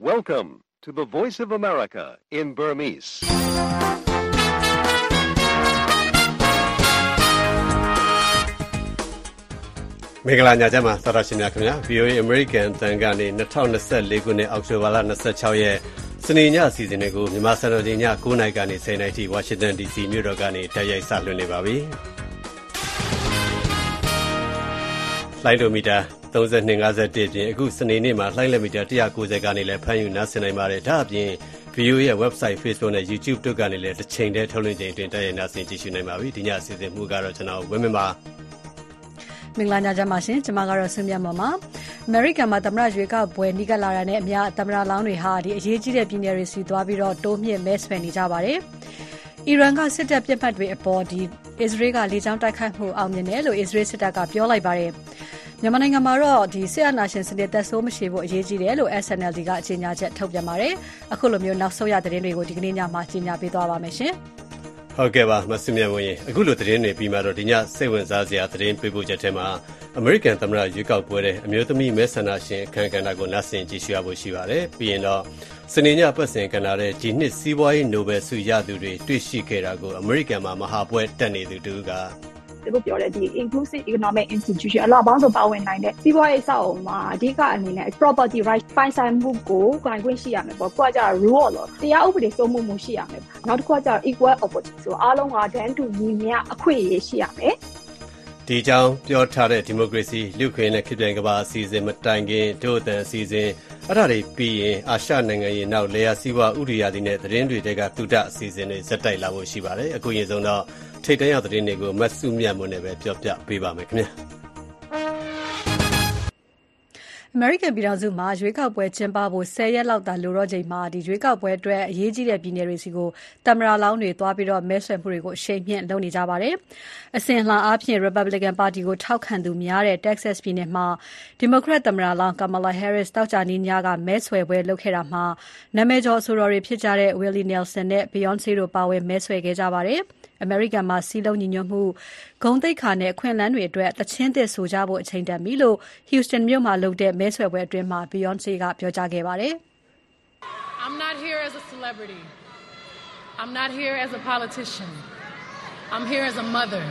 Welcome to the Voice of America in Burmese. ။မင်္ဂလာညချမ်းပါသောတာရှင်များခင်ဗျာ VOA American တန်ကနေ2024ခုနှစ်အောက်တိုဘာလ26ရက်စနေညအစီအစဉ်လေးကိုမြန်မာစံတော်ချိန်ည9:00နာရီကနေ10:00နာရီထိ Washington DC မြို့တော်ကနေတိုက်ရိုက်စလွှင့်နေပါပြီ။လိုင်းဒိုမီတာ3251ပြင်အခုစနေနေ့မှာလိုင်းလက်မီတာ190ကနေလည်းဖမ်းယူနားဆင်နိုင်ပါတယ်။ဒါအပြင် VOA ရဲ့ website Facebook နဲ့ YouTube တို့ကနေလည်းတစ်ချိန်တည်းထုတ်လွှင့်ချိန်တွင်တိုက်ရိုက်နားဆင်ကြည့်ရှုနိုင်ပါပြီ။ဒီညအစီအစဉ်မှုကတော့ကျွန်တော်ဝင်းမင်းပါမင်္ဂလာညချမ်းပါရှင်ကျွန်မကတော့ဆွေးမြတ်မှာပါအမေရိကန်မှာသမ္မတရွေးကောက်ပွဲနီးကပ်လာတာနဲ့အများသမ္မတလောင်းတွေဟာဒီအရေးကြီးတဲ့ပြည်နယ်တွေစီသွားပြီးတော့တိုးမြင့်မဲဆွယ်နေကြပါတယ်အီရန်ကစစ်တပ်ပြစ်မှတ်တွေအပေါ်ဒီအစ္စရေးကလေကြောင်းတိုက်ခိုက်မှုအောင်မြင်တယ်လို့အစ္စရေးစစ်တပ်ကပြောလိုက်ပါတယ်မြန်မာနိုင်ငံမှာတော့ဒီစစ်အာဏာရှင်စနစ်သက်ဆိုးမရှိဖို့အရေးကြီးတယ်လို့ SNLD ကကြေညာချက်ထုတ်ပြန်ပါတယ်အခုလိုမျိုးနောက်ဆုံးရသတင်းတွေကိုဒီကနေ့ညမှာကြေညာပေးသွားပါမယ်ရှင်ဟုတ်ကဲ့ပါမဆုမြတ်ဝင်အခုလိုသတင်းတွေပြီးမှတော့ဒီညစိတ်ဝင်စားစရာသတင်းပေးပို့ချက်ထဲမှာအမေရိကန်သမ္မတရွေးကောက်ပွဲတဲ့အမျိုးသမီးမဲဆန္ဒရှင်အခမ်းအနားကိုနားဆင်ကြည့်ရှုရဖို့ရှိပါတယ်ပြီးရင်တော့စနေညပတ်စဉ်ကဏ္ဍတဲ့ဒီနှစ်စီးပွားရေးနိုဘယ်ဆုရသူတွေတွေ့ရှိခဲ့တာကိုအမေရိကန်မှာမဟာပွဲတက်နေသူတူကသူတို့ပြောတဲ့ဒီ inclusive economic institution အလားပေါင်းစုံပါဝင်နိုင်တဲ့စီးပွားရေးအဆောက်အအုံမှာအဓိကအနေနဲ့ property right ပိုင်ဆိုင်မှုကိုကိုင်ခွင့်ရှိရမယ်ပေါ့။ကိုကကြတော့ rule of law တရားဥပဒေစိုးမိုးမှုရှိရမယ်။နောက်တစ်ခုကကြတော့ equal opportunity ဆိုအားလုံးကတန်းတူညီမျှအခွင့်အရေးရှိရမယ်။ဒီကြောင်းပြောထားတဲ့ဒီမိုကရေစီလူ့အခွင့်အရေးနဲ့ခေတ်ပြိုင်ကမ္ဘာအစီအစဉ်မတိုင်ခင်ဒို့အတန်အစီအစဉ်အဲ့ဒါတွေပြီးရင်အာရှနိုင်ငံရေးနောက်လေယာစီးပွားဥရိယာဒီနဲ့သတင်းတွေတဲကတူတအစီအစဉ်တွေဇက်တိုက်လာဖို့ရှိပါတယ်။အခုရင်ဆုံးတော့ထိတ်တန့်ရသတင်းတွေကိုမတ်စုမြတ်မွန်းနဲ့ပဲပြောပြပေးပါမယ်ခင်ဗျာအမေရိကန်ပြည်ထောင်စုမှာရွေးကောက်ပွဲကျင်းပဖို့10ရက်လောက်သာလိုတော့ချိန်မှာဒီရွေးကောက်ပွဲအတွက်အရေးကြီးတဲ့ပြည်နယ်တွေစီကိုသမ္မတလောင်းတွေသွားပြီးတော့မဲဆွယ်မှုတွေကိုအရှိန်မြင့်လုပ်နေကြပါတယ်။အစဉ်အလာအားဖြင့် Republican Party ကိုထောက်ခံသူများတဲ့ Texas ပြည်နယ်မှာ Democrat သမ္မတလောင်း Kamala Harris တောက်ကြနေ့ညကမဲဆွယ်ပွဲလုပ်ခဲ့တာမှာနာမည်ကျော်အဆိုတော်တွေဖြစ်ကြတဲ့ Willie Nelson နဲ့ Beyonce တို့ပါဝင်မဲဆွယ်ခဲ့ကြပါတယ်။အမေရိကန်မှာစီးလုံးညီညွတ်မှုဂုဏ်သိက္ခာနဲ့အခွင့်အလမ်းတွေအတွက်တခြင်းသစ်ဆိုကြဖို့အချိန်တန်ပြီလို့ Houston မြို့မှာလုပ်တဲ့မဲဆွယ်ပွဲအတွင်းမှာ Beyonce ကပြောကြားခဲ့ပါတယ်။ I'm not here as a celebrity. I'm not here as a politician. I'm here as a mother.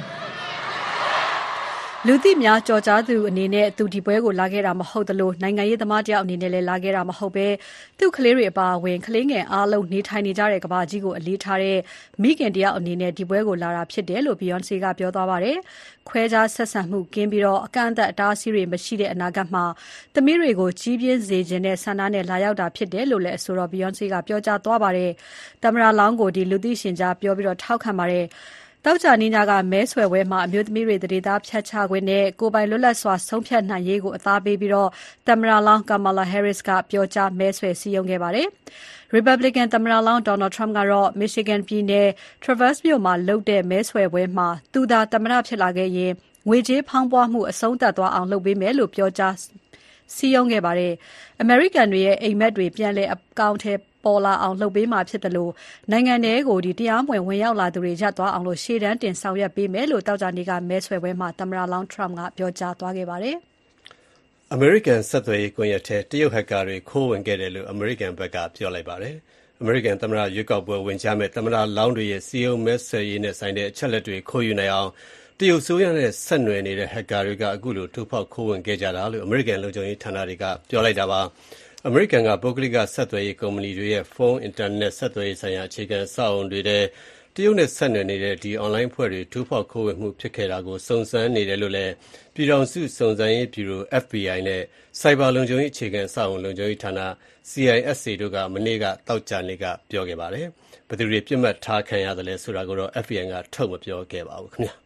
လူသိများကြော်ကြားသူအနေနဲ့သူဒီပွဲကိုလာခဲ့တာမဟုတ်သလိုနိုင်ငံရေးသမားတယောက်အနေနဲ့လည်းလာခဲ့တာမဟုတ်ပဲသူ့ကလေးတွေအပါအဝင်ကလေးငယ်အားလုံးနေထိုင်နေကြတဲ့ကမ္ဘာကြီးကိုအလေးထားတဲ့မိခင်တယောက်အနေနဲ့ဒီပွဲကိုလာတာဖြစ်တယ်လို့ Beyonce ကပြောသွားပါတယ်။ခွဲခြားဆက်ဆံမှုကင်းပြီးတော့အကန့်အသတ်အတားအဆီးတွေမရှိတဲ့အနာဂတ်မှာသမီးတွေကိုကြီးပြင်းစေခြင်းနဲ့ဆန္ဒနဲ့လာရောက်တာဖြစ်တယ်လို့လည်းဆိုတော့ Beyonce ကပြောကြားသွားပါတယ်။သမ္မတလောင်းကိုဒီလူသိရှင်ကြားပြောပြီးတော့ထောက်ခံပါတယ်။တောက်ကြနေညကမဲဆွယ်ပွဲမှာအမျိုးသမီးတွေတရေသားဖြတ်ချခွင့်နဲ့ကိုယ်ပိုင်လွတ်လပ်စွာဆုံးဖြတ်နိုင်ရေးကိုအသားပေးပြီးတော့သမ္မတလောင်း Kamala Harris ကပြောကြားမဲဆွယ်စည်းရုံးခဲ့ပါတယ်။ Republican သမ္မတလောင်း Donald Trump ကတော့ Michigan ပြည်နယ် Traverse မြို့မှာလုပ်တဲ့မဲဆွယ်ပွဲမှာသူသာသမ္မတဖြစ်လာခဲ့ရင်ငွေကြေးဖောင်းပွားမှုအဆုံးသတ်သွားအောင်လုပ်ပေးမယ်လို့ပြောကြားစည်းရုံးခဲ့ပါတယ်။ American တွေရဲ့အိမ်မက်တွေပြန်လည်အကောင့်ထဲပေါ်လာအောင်လုပ်ပေးမှာဖြစ်တယ်လို့နိုင်ငံတွေကိုတရားမဝင်ရောက်လာသူတွေရပ်သွားအောင်လို့ရှေ့တန်းတင်ဆောင်ရွက်ပေးမယ်လို့တောက်ကြနေကမဲဆွယ်ပွဲမှာသမ္မတလောင်း Trump ကပြောကြားသွားခဲ့ပါတယ်။ American ဆက်သွယ်ရေးကွန်ရက်ထဲတရုတ်ဟက်ကာတွေခိုးဝင်ခဲ့တယ်လို့ American ဘက်ကပြောလိုက်ပါတယ်။ American သမ္မတရွေးကောက်ပွဲဝင်ကြမဲ့သမ္မတလောင်းတွေရဲ့စီယုံမဲဆွယ်ရေးနဲ့ဆိုင်တဲ့အချက်လက်တွေခိုးယူနိုင်အောင်တရုတ်ဆိုးရနဲ့ဆက်နွယ်နေတဲ့ဟက်ကာတွေကအခုလိုထိုးဖောက်ခိုးဝင်ခဲ့ကြတာလို့ American လုံခြုံရေးဌာနတွေကပြောလိုက်တာပါ။အမေရိကန်ကပုဂ္ဂလိကဆက်သွယ်ရေးကုမ္ပဏီတွေရဲ့ဖုန်းအင်တာနက်ဆက်သွယ်ရေးဆိုင်ရာအခြေခံအဆောက်အအုံတွေထဲတရုတ်နဲ့ဆက်နွယ်နေတဲ့ဒီ online အဖွဲ့တွေထိုးဖောက်ခိုးဝင်မှုဖြစ်ခဲ့တာကိုစုံစမ်းနေတယ်လို့လည်းပြည်ထောင်စုစုံစမ်းရေးဗျူရို FBI နဲ့စိုက်ဘာလုံခြုံရေးအခြေခံအဆောက်အအုံလုံခြုံရေးဌာန CISA တို့ကမနေ့ကတောက်ကြနေ့ကပြောခဲ့ပါတယ်။ဘယ်သူတွေပြစ်မှတ်ထားခံရတယ်လဲဆိုတာကိုတော့ FBI ကထုတ်မပြောခဲ့ပါဘူးခင်ဗျာ။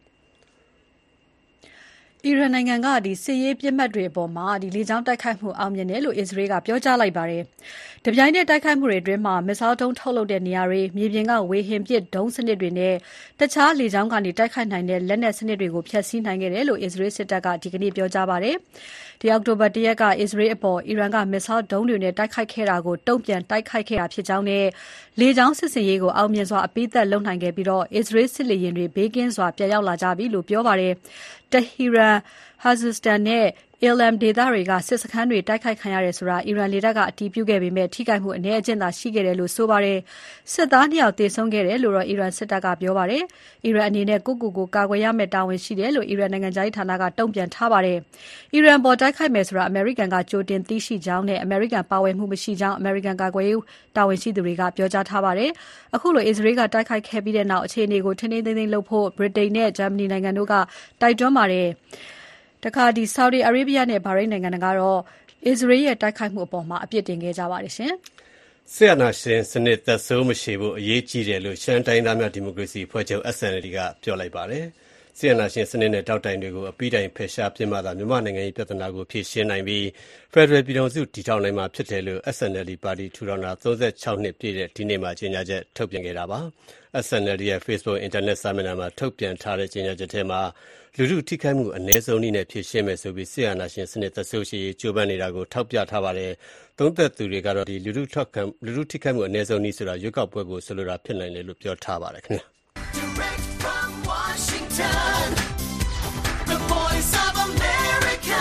အီရန်နိုင်ငံကစစ်ရေးပြစ်မှတ်တွေအပေါ်မှာလေကြောင်းတိုက်ခိုက်မှုအောင်မြင်တယ်လို့အစ္စရေးကပြောကြားလိုက်ပါတယ်။တပြိုင်နက်တိုက်ခိုက်မှုတွေအတွင်းမှာမစ်ဇိုင်းဒုံးထုတ်လုပ်တဲ့နေရာတွေမြေပြင်ကဝေဟင်ပစ်ဒုံးစနစ်တွေနဲ့တခြားလေကြောင်းကနေတိုက်ခိုက်နိုင်တဲ့လက်နက်စနစ်တွေကိုဖျက်ဆီးနိုင်ခဲ့တယ်လို့အစ္စရေးစစ်တပ်ကဒီကနေ့ပြောကြားပါတယ်။ဒီအောက်တိုဘာ1ရက်က အစ္စရေးအပေါ်အီရန်ကမစ်ဇိုင်းဒုံးတွေနဲ့တိုက်ခိုက်ခဲ့တာကိုတုံ့ပြန်တိုက်ခိုက်ခဲ့တာဖြစ်ကြောင်းနဲ့လေကြောင်းစစ်စင်ရေးကိုအောင်မြင်စွာအပိသက်လုပ်နိုင်ခဲ့ပြီးတော့အစ္စရေးစစ်လေယာဉ်တွေဘေးကင်းစွာပြန်ရောက်လာကြပြီလို့ပြောပါတယ်။တဟီရန် Khuzestan နဲ့ Ilam ဒေသတွေကစစ်စခန်းတွေတိုက်ခိုက်ခံရတယ်ဆိုတာအီရန်လေတပ်ကအတည်ပြုခဲ့ပေမဲ့ထိခိုက်မှုအနည်းအကျဉ်းသာရှိခဲ့တယ်လို့ဆိုပါတယ်။စစ်သား2ယောက်သေဆုံးခဲ့တယ်လို့တော့အီရန်စစ်တပ်ကပြောပါတယ်။အီရန်အနေနဲ့ကိုကာကွယ်ရမယ့်တာဝန်ရှိတယ်လို့အီရန်နိုင်ငံခြားရေးဌာနကတုံ့ပြန်ထားပါတယ်။အီရန်ပေါ်တိုက်ခိုက်မယ်ဆိုတာအမေရိကန်ကကြိုတင်သိရှိကြောင်းနဲ့အမေရိကန်ပါဝင်မှုမရှိကြောင်းအမေရိကန်ကာကွယ်ရေးတာဝန်ရှိသူတွေကပြောကြားထားပါတယ်။အခုလိုအစ္စရေးကတိုက်ခိုက်ခဲ့ပြီးတဲ့နောက်အခြေအနေကိုထိန်းသိမ်းလုပ်ဖို့ဗြိတိန်နဲ့ဂျာမနီနိုင်ငံတို့ကတိုက်တွန်းပါတယ်။တခါဆော်ဒီအာရေဗျနဲ့ဘာရိန်းနိုင်ငံတွေကတော့အစ္စရေးရဲ့တိုက်ခိုက်မှုအပေါ်အပြစ်တင်ခဲ့ကြပါတယ်ရှင်။စစ်အာဏာရှင်စနစ်သက်ဆိုးမရှိဖို့အရေးကြီးတယ်လို့ရှမ်းတိုင်းသားများဒီမိုကရေစီအဖွဲ့ချုပ် SNLD ကပြောလိုက်ပါတယ်။စစ်အာဏာရှင်စနစ်နဲ့တောက်တိုင်တွေကိုအပိတိုင်ဖယ်ရှားပြစ်မှသာမြန်မာနိုင်ငံရေးပြဿနာကိုဖြေရှင်းနိုင်ပြီးဖက်ဒရယ်ပြည်ထောင်စုတည်ထောင်နိုင်မှာဖြစ်တယ်လို့ SNLD ပါတီထူထောင်တာ36နှစ်ပြည့်တဲ့ဒီနေ့မှာကြေညာချက်ထုတ်ပြန်ခဲ့တာပါ။ SNLD ရဲ့ Facebook အင်တာနက်စာမျက်နှာမှာထုတ်ပြန်ထားတဲ့ကြေညာချက်ထဲမှာလူထုထိခိုက်မှုအနည်းဆုံးနည်းနဲ့ဖြေရှင်းမယ်ဆိုပြီးစစ်အာဏာရှင်စနစ်သက်ဆိုးရှိရေးကြိုးပမ်းနေတာကိုထောက်ပြထားပါတယ်။သုံးသပ်သူတွေကတော့လူထုထိခိုက်မှုအနည်းဆုံးနည်းဆိုတာရွေးကောက်ပွဲကိုဆိုလိုတာဖြစ်နိုင်တယ်လို့ပြောထားပါတယ်ခင်ဗျာ။ Direct from Washington, the voice of America,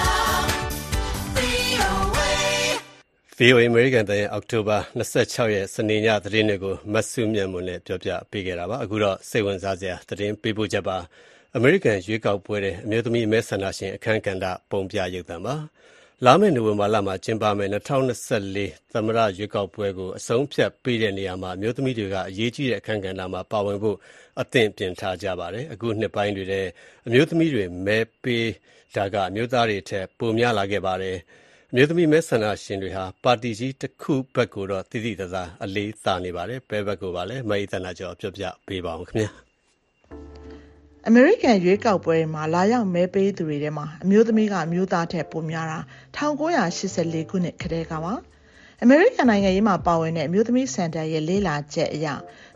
VOA အမေရိကန်တိုင်းအောက်တိုဘာ26ရက်စနေညသတင်းတွေကိုမတ်စုမြတ်မွန်နဲ့ပြောပြပေးခဲ့တာပါအခုတော့စိတ်ဝင်စားစရာသတင်းပေးပို့ချက်ပါအမေရိကန်ရွေးကောက်ပွဲတဲ့အမျိုးသမီးမဲဆန္ဒရှင်အခမ်းကဏ္ဍပုံပြရုပ်သံပါလာမယ့်နိုဝင်ဘာလမှာကျင်းပမယ့်2024သမ္မတရွေးကောက်ပွဲကိုအဆုံးဖြတ်ပေးတဲ့နေရာမှာအမျိုးသမီးတွေကအရေးကြီးတဲ့အခမ်းကဏ္ဍမှာပါဝင်ဖို့အသင့်ပြင်ထားကြပါတယ်အခုနှစ်ပိုင်းတွေထဲအမျိုးသမီးတွေမဲပေးတာကအမျိုးသားတွေထက်ပိုများလာခဲ့ပါတယ်အမျိုးသမီးမဲဆန္ဒရှင်တွေဟာပါတီကြီးတစ်ခုဘက်ကိုတော့တည်တည်သာသာအလေးသာနေပါတယ်ဘဲဘက်ကိုပါလဲမအိသနာကျော်ပြောပြပေးပါအောင်ခင်ဗျာအမေရိကန်ရွေးကောက်ပွဲမှာလာရောက်မဲပေးသူတွေထဲမှာအမျိုးသမီးကအမျိုးသားထက်ပိုများတာ1984ခုနှစ်ကတည်းကပါအမေရိကန်နိုင်ငံရေးမှာပါဝင်တဲ့အမျိုးသမီးစင်တာရဲ့လေးလာချက်အရ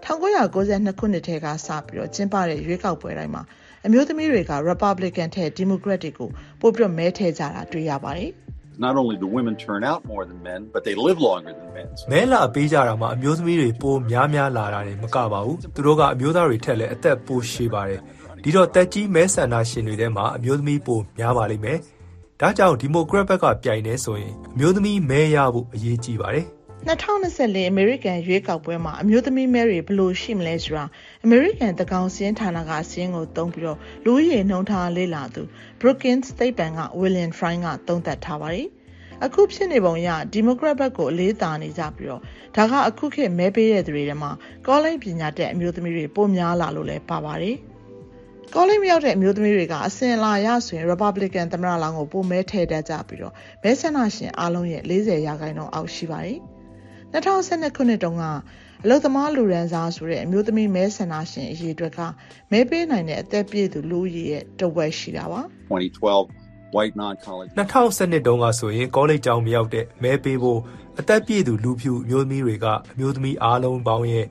1992ခုနှစ်ထဲကစပြီးတော့ကျင်းပတဲ့ရွေးကောက်ပွဲတိုင်းမှာအမျိုးသမီးတွေက Republican ထက် Democrat တွေကိုပိုပြီးမဲထည့်ကြတာတွေ့ရပါတယ် Not only do women turn out more than men, but they live longer than men. မဲလာပေးကြတာမှာအမျိုးသမီးတွေပိုများလာတာတွေမကပါဘူး။သူတို့ကအမျိုးသားတွေထက်လည်းအသက်ပိုရှည်ပါတယ်။ဒီတော့တက်ကြီးမဲဆန္ဒရှင်တွေထဲမှာအမျိုးသမီးပိုများပါလိမ့်မယ်။ဒါကြောင့်ဒီမိုကရက်ဘက်ကပြိုင်နေဆိုရင်အမျိုးသမီးမဲရဖို့အရေးကြီးပါတယ်။2024အမေရိကန်ရွေးကောက်ပွဲမှာအမျိုးသမီးမဲတွေဘယ်လိုရှိမလဲဆိုတာအမေရိကန်သန်းခေါင်စာရင်းဌာနကစာရင်းကိုသုံးပြီးတော့လူဦးရေနှုန်းထားလေ့လာသူ Brookings သိပ္ပံက William Fry ကသုံးသပ်ထားပါတယ်။အခုဖြစ်နေပုံရဒီမိုကရက်ဘက်ကိုအလေးသာနေကြပြီးတော့ဒါကအခုခေတ်မဲပေးတဲ့သူတွေထဲမှာကောလိပ်ပညာတတ်အမျိုးသမီးတွေပိုများလာလို့လည်းပါပါတယ်။ကောလိပ်မရောက်တဲ့အမျိုးသမီးတွေကအစဉ်အလာရဆိုရင် Republican သမ္မတလောင်းကိုပိုမဲထည့်တတ်ကြပြီးတော့မဲဆန္ဒရှင်အားလုံးရဲ့40%အောက်ရှိပါတယ်။2012ခုနှစ်တုန်းကအလုပ်သမားလူရန်စားဆိုတဲ့အမျိုးသမီးမဲဆန္ဒရှင်အရေအတွက်ကမဲပေးနိုင်တဲ့အသက်ပြည့်သူလူဦးရေရဲ့တဝက်ရှိတာပါ။2012 white non-college 2012တုန်းကဆိုရင်ကောလိပ်ကျောင်းမရောက်တဲ့မဲပေးဖို့အသက်ပြည့်သူလူဖြူအမျိုးသမီးတွေကအမျိုးသမီးအားလုံးပေါင်းရဲ့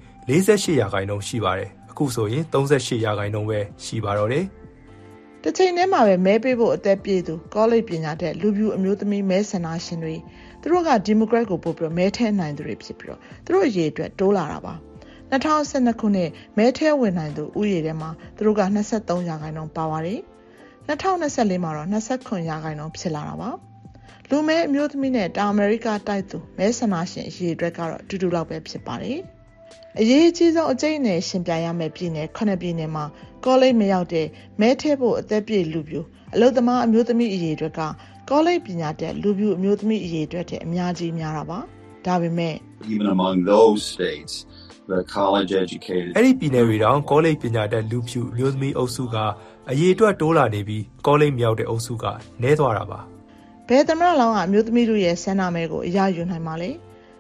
48%ရှိပါတယ်အခုဆိုရင်38%ပဲရှိပါတော့တယ်တစ်ချိန်တည်းမှာပဲမဲပေးဖို့အသက်ပြည့်သူကောလိပ်ပညာတတ်လူဖြူအမျိုးသမီးမဲဆန္ဒရှင်တွေသူတို့ကဒီမိုကရက်ကိုပို့ပြီးမဲထည့်နိုင်သူတွေဖြစ်ပြီးတော့သူတို့အရေးအတွက်တိုးလာတာပါ2012ခုနှစ်မဲထည့်ဝင်နိုင်သူဥယေထဲမှာသူတို့က23%ပါပါတယ်2024မှာတော့29%ဖြစ်လာတာပါလူမဲအမျိုးသမီးနဲ့တောင်အမေရိကတိုက်သူမဲဆန္ဒရှင်အရေးအတွက်ကတော့တူတူလောက်ပဲဖြစ်ပါတယ်အရေးအကြီးဆုံးအကျိတ်နဲ့ရှင်ပြိုင်ရမယ့်ပြည်နယ်9ပြည်နယ်မှာကောလိပ်မရောက်တဲ့မဲထည့်ဖို့အသက်ပြည့်လူပြူအလုပ်သမားအမျိုးသမီးအရေးအတွက်ကကောလိပ်ပညာတတ်လူပြူအမျိုးသမီးအရေးအတွက်ထက်အများကြီးများတာပါဒါပေမဲ့ Even among those states the college educated အဲ့ဒီပြည်နယ်တွေတောင်ကောလိပ်ပညာတတ်လူဖြူအမျိုးသမီးအုပ်စုကအရေးအတွက်တိုးလာနေပြီးကောလိပ်မရောက်တဲ့အုပ်စုကနည်းသွားတာပါဘယ်သမ္မတလောင်းကအမျိုးသမီးတို့ရဲ့ဆန္ဒမဲကိုအရယူနိုင်မှာလဲ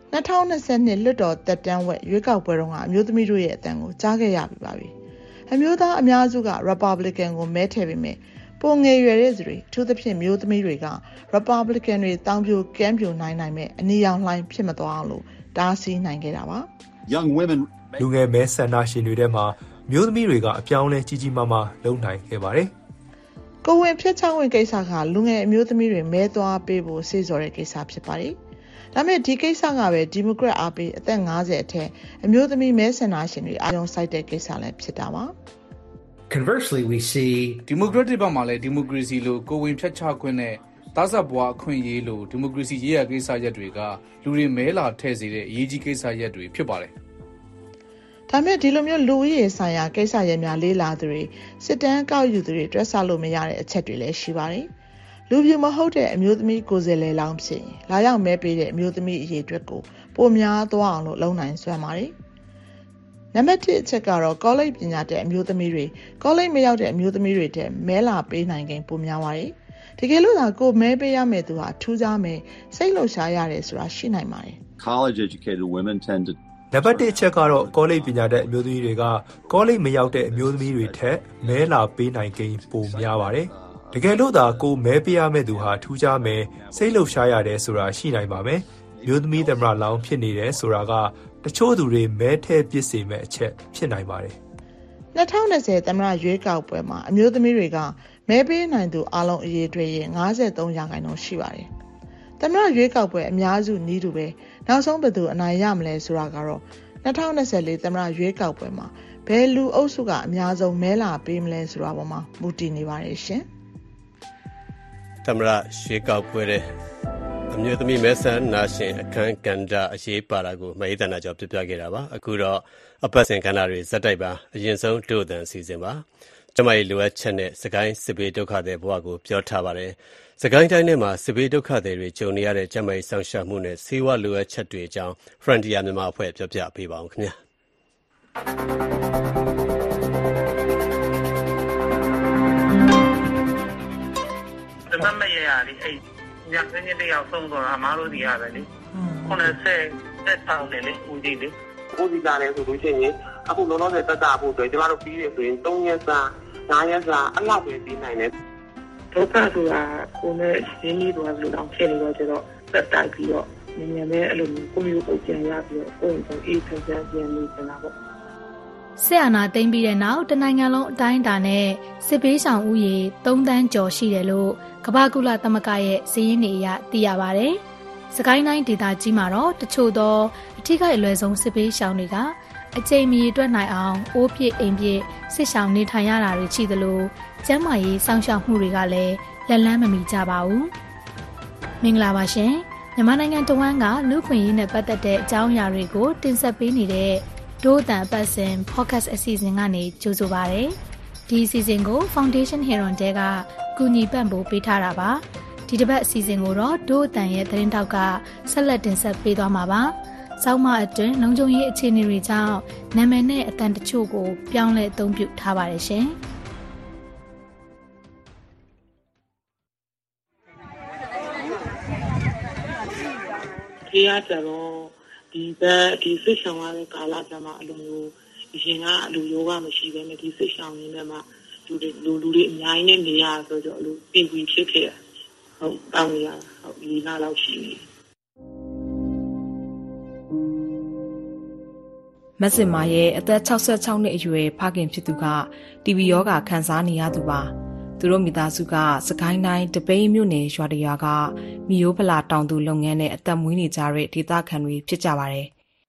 2022လွှတ်တော်တက်တန်းဝက်ရွေးကောက်ပွဲတုန်းကအမျိုးသမီးတို့ရဲ့အတန်ကိုကြားခဲ့ရပြီပါပြီအမျိုးသားအများစုက Republican ကိုမဲထည့်ပေမဲ့ပုံငယ်ရွယ်တဲ့သူတွေအထူးသဖြင့်မျိုးသမီးတွေက Republican တွေတောင်းပြိုကမ်းပြိုနိုင်မဲ့အနီရောင်လှိုင်းဖြစ်မသွားအောင်လို့တားဆီးနိုင်ခဲ့တာပါ Young women လူငယ်မဲဆန္ဒရှင်တွေထဲမှာမျိုးသမီးတွေကအပြောင်းလဲကြီးကြီးမားမားလုပ်နိုင်ခဲ့ပါတယ်ကိုဝင်ဖြစ်ချောင်းဝင်ကိစ္စကလူငယ်အမျိုးသမီးတွေမဲသွားပေးဖို့စေ့ဆော်တဲ့ကိစ္စဖြစ်ပါတယ်ဒါပေမဲ့ဒီကိစ္စကပဲဒီမိုကရက်အားပေးအသက်50အထက်အမျိုးသမီးမဲဆန္ဒရှင်တွေအာရုံစိုက်တဲ့ကိစ္စလည်းဖြစ်တာပါ Conversely we see Democratic ဘက်မှာလည်း democracy လို့ကိုဝင်ဖြတ်ချခွင့်နဲ့သားဆက်ဘွားအခွင့်အရေးလိုဒီမိုကရေစီရေးရာကိစ္စရပ်တွေကလူတွေမဲလာထည့်စေတဲ့အရေးကြီးကိစ္စရပ်တွေဖြစ်ပါတယ်။ဒါမဲ့ဒီလိုမျိုးလူဦးရေဆိုင်ရာကိစ္စရပ်များလေးလာသူတွေစစ်တမ်းကောက်ယူသူတွေတွက်ဆလို့မရတဲ့အချက်တွေလည်းရှိပါတယ်။လူပြူမဟုတ်တဲ့အမျိုးသမီးကိုယ်စားလှယ်လောင်းဖြစ်ရင်လာရောက်မဲပေးတဲ့အမျိုးသမီးအရေးအတွက်ကိုပိုများသွားအောင်လို့လုံနိုင်စွမ်းပါတယ်။နံပါတ်1အချက်ကတော့ကောလိပ်ပညာတဲ့အမျိုးသမီးတွေကောလိပ်မရောက်တဲ့အမျိုးသမီးတွေတဲ့မဲလာပေးနိုင်ခြင်းပိုများပါတယ်။တကယ်လို့သာကိုမဲပေးရမယ့်သူဟာထူးခြားမယ်စိတ်လှုပ်ရှားရတယ်ဆိုတာရှိနိုင်ပါတယ်။ College educated women tend to နံပါတ်1အချက်ကတော့ကောလိပ်ပညာတတ်အမျိုးသမီးတွေကကောလိပ်မရောက်တဲ့အမျိုးသမီးတွေထက်မဲလာပေးနိုင်ခြင်းပိုများပါတယ်။တကယ်လို့သာကိုမဲပေးရမယ့်သူဟာထူးခြားမယ်စိတ်လှုပ်ရှားရတယ်ဆိုတာရှိနိုင်ပါမယ်။မျိုးသမီးသမ္မတလောင်းဖြစ်နေတယ်ဆိုတာကတချို့သူတွေမဲထည့်ပစ်စေမဲ့အချက်ဖြစ်နိုင်ပါတယ်။2020သမ္မတရွေးကောက်ပွဲမှာအမျိုးသမီးတွေကမဲပေးနိုင်သူအလုံးအရေးအတွက်ရဲ့53%ရှိပါတယ်။သမ္မတရွေးကောက်ပွဲအများစုနီးတူပဲနောက်ဆုံးဘယ်သူအနိုင်ရမလဲဆိုတာကတော့2024သမ္မတရွေးကောက်ပွဲမှာဘယ်လူအုပ်စုကအများဆုံးမဲလာပေးမလဲဆိုတာပေါ်မှာမူတည်နေပါတယ်ရှင်။သမ္မတရွေးကောက်ပွဲတဲ့အမျိုးသမီးမဲဆန္ဒရှင်အခမ်းကဏ္ဍအရေးပါတာကိုမေးသနာကြောင့်ပြပြခဲ့တာပါ။အခုတော့အပတ်စဉ်ကဏ္ဍတွေဇက်တိုက်ပါအရင်ဆုံးတို့အသံအစီအစဉ်ပါ။ကျမကြီးလိုအပ်ချက်နဲ့စကိုင်းစစ်ဘေးဒုက္ခသည်ဘဝကိုပြောထားပါတယ်။စကိုင်းတိုင်းထဲမှာစစ်ဘေးဒုက္ခသည်တွေကြုံနေရတဲ့ကျမကြီးဆောင်ရှာမှုနဲ့ဆေးဝါးလိုအပ်ချက်တွေအကြောင်း Frontier မြန်မာအဖွဲ့ပြောပြပေးပါအောင်ခင်ဗျာ။ဒီမမရရလေးအဲ့ညနေတယောက်ဆုံးတော့အမားတို့ဒီရတယ်လေ90တောင်းတယ်လေဦးဒီလေဦးဒီကလည်းဆိုလို့ရှိရင်အခုလုံးလုံးနဲ့တက်တာဖို့အတွက်ကျမတို့ပြီးရဆိုရင်3ရက်စာ9ရက်စာအလောက်ပဲပြီးနိုင်တယ်ဒုက္ခဆိုတာကိုယ်နဲ့ရင်းနှီးသွားလို့တော့ဖြစ်နေတော့ကျတော့တက်တိုက်ပြီးတော့နည်းနည်းပဲအဲ့လိုကိုမျိုးကိုပြန်ရပြီးတော့ကိုယ်ကိုအေးချမ်းချမ်းပြန်နေကြတာပေါ့စစ်အာဏာသိမ်းပြီးတဲ့နောက်တနိုင်ငံလုံးအတိုင်းအတာနဲ့စစ်ဘေးရှောင်ဦးရေ3သန်းကျော်ရှိတယ်လို့ကမ္ဘာကုလသမဂ္ဂရဲ့စာရင်းတွေအရသိရပါတယ်။စကိုင်းတိုင်းဒေသကြီးမှာတော့တချို့သောအထူးအလွယ်ဆုံးစစ်ဘေးရှောင်တွေကအကြိမ်မီတွက်နိုင်အောင်အိုးပြစ်အိမ်ပြစ်စစ်ရှောင်နေထိုင်ရတာတွေရှိသလိုကျန်းမာရေးစောင့်ရှောက်မှုတွေကလည်းလက်လန်းမမီကြပါဘူး။မင်္ဂလာပါရှင်။မြန်မာနိုင်ငံတဝန်းကလူ့ခွင့်ရေးနဲ့ပတ်သက်တဲ့အကြောင်းအရာတွေကိုတင်ဆက်ပေးနေတဲ့ဒို့အတန်အပတ်စဉ် podcast အစီအစဉ်ကနေကြိုဆိုပါရစေ။ဒီအစီအစဉ်ကို Foundation Heron တဲကကူညီပံ့ပိုးပေးထားတာပါ။ဒီတစ်ပတ်အစီအစဉ်ကိုတော့ဒို့အတန်ရဲ့သတင်းတောက်ကဆက်လက်တင်ဆက်ပေးသွားမှာပါ။စောင်းမအတွင်းလုံခြုံရေးအခြေအနေတွေကြောင့်နာမည်နဲ့အတန်တချို့ကိုပြောင်းလဲအသုံးပြုထားပါတယ်ရှင်။ဒီရကြတော့ဒီစစ်ဆောင်ရတဲ့ကာလကျမှအလိုမျိုးအရင်ကအလိုယောဂမရှိဘဲနဲ့ဒီစစ်ဆောင်ရင်းနဲ့မှလူတွေအများကြီးနဲ့နေရဆိုတော့အလိုပြင်ပြီးဖြစ်ခဲ့ရဟုတ်တောင်းရဟုတ်ဒီနားလောက်ရှိနေမက်ဆင်မာရဲ့အသက်66နှစ်အရွယ်ဖခင်ဖြစ်သူကတီဘီယောဂါခံစားနေရသူပါသူတို့မိသားစုကစကိုင်းတိုင်းတပိန်းမြို့နယ်ရွာတရွာကမီယိုဖလာတောင်သူလုပ်ငန်းနဲ့အသက်မွေးနေကြတဲ့ဒေသခံတွေဖြစ်ကြပါတယ်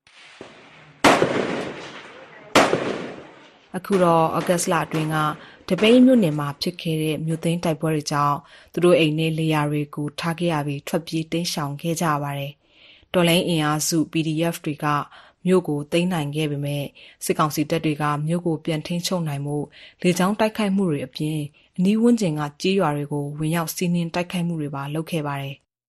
အခုတော့ဩဂတ်စ်လအတွင်းကတပိန်းမြို့နယ်မှာဖြစ်ခဲ့တဲ့မြို့သိမ်းတိုက်ပွဲတွေကြောင့်သူတို့အိမ်နဲ့လေယာတွေကိုထားခဲ့ရပြီးထွက်ပြေးတိမ်းရှောင်ခဲ့ကြရပါတယ်တော်လိုင်းအင်အားစု PDF တွေကမြို့ကိုသိမ်းနိုင်ခဲ့ပေမဲ့စစ်ကောင်စီတပ်တွေကမြို့ကိုပြန်ထိန်းချုပ်နိုင်မှုလေကြောင်းတိုက်ခိုက်မှုတွေအပြင်အနီးဝန်းကျင်ကကြေးရွာတွေကိုဝင်ရောက်စီးနင်းတိုက်ခိုက်မှုတွေပါလုပ်ခဲ့ပါတယ်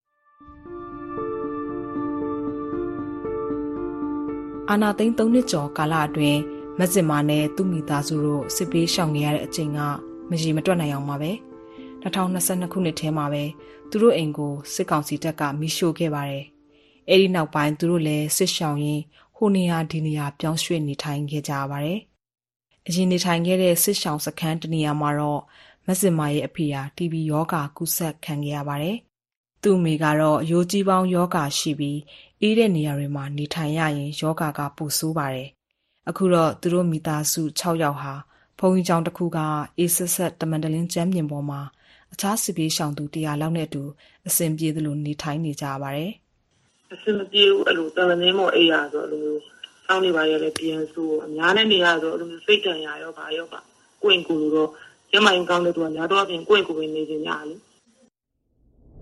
အာနာသိန်း3နှစ်ကျော်ကာလအတွင်းမက်ဇင်မာနဲ့သူ့မိသားစုတို့စစ်ပေးရှောင်နေရတဲ့အချိန်ကမရေမတွက်နိုင်အောင်ပါပဲ2022ခုနှစ်ထဲမှာပဲသူတို့အိမ်ကိုစစ်ကောင်စီတပ်ကမိရှို့ခဲ့ပါတယ်အဲ့ဒီနောက်ပိုင်းသူတို့လည်းစစ်ရှောင်ရင်းဟိုနေရာဒီနေရာပြောင်းရွှေ့နေထိုင်ခဲ့ကြရပါတယ်အရင်နေထိုင်ခဲ့တဲ့စစ်ရှောင်စခန်းတနေရာမှာတော့မက်ဇင်မာရဲ့အဖေဟာတီဘီယောဂါကူးစက်ခံခဲ့ရပါတယ်သူ့မိကတော့ရိုးကြီးပေါင်းယောဂါရှိပြီးအေးတဲ့နေရာတွေမှာနေထိုင်ရရင်ယောဂါကပိုဆိုးပါတယ်အခုတော့သူတို့မိသားစု6ယောက်ဟာဘုံကြီးကျောင်းတစ်ခုကအေးဆက်ဆက်တမန်တလင်းကျမ်းပြင်ပေါ်မှာအခြားစစ်ပြေးရှောင်သူ100လောက်နဲ့အတူအစဉ်ပြေသလိုနေထိုင်နေကြရပါတယ်အစမပြေဘူးအဲ့လိုတန်လင်းမော်အေးရဆိုအဲ့လိုစောင်းနေပါရဲ့လည်းပြန်ဆိုအများနဲ့နေရဆိုအဲ့လိုစိတ်ကြံရရောပါရောပါကိုင်ကိုလိုတော့ကျမရင်ကောင်းတဲ့သူကများတော့အပြင်ကိုင်ကိုပဲနေကြညာလေ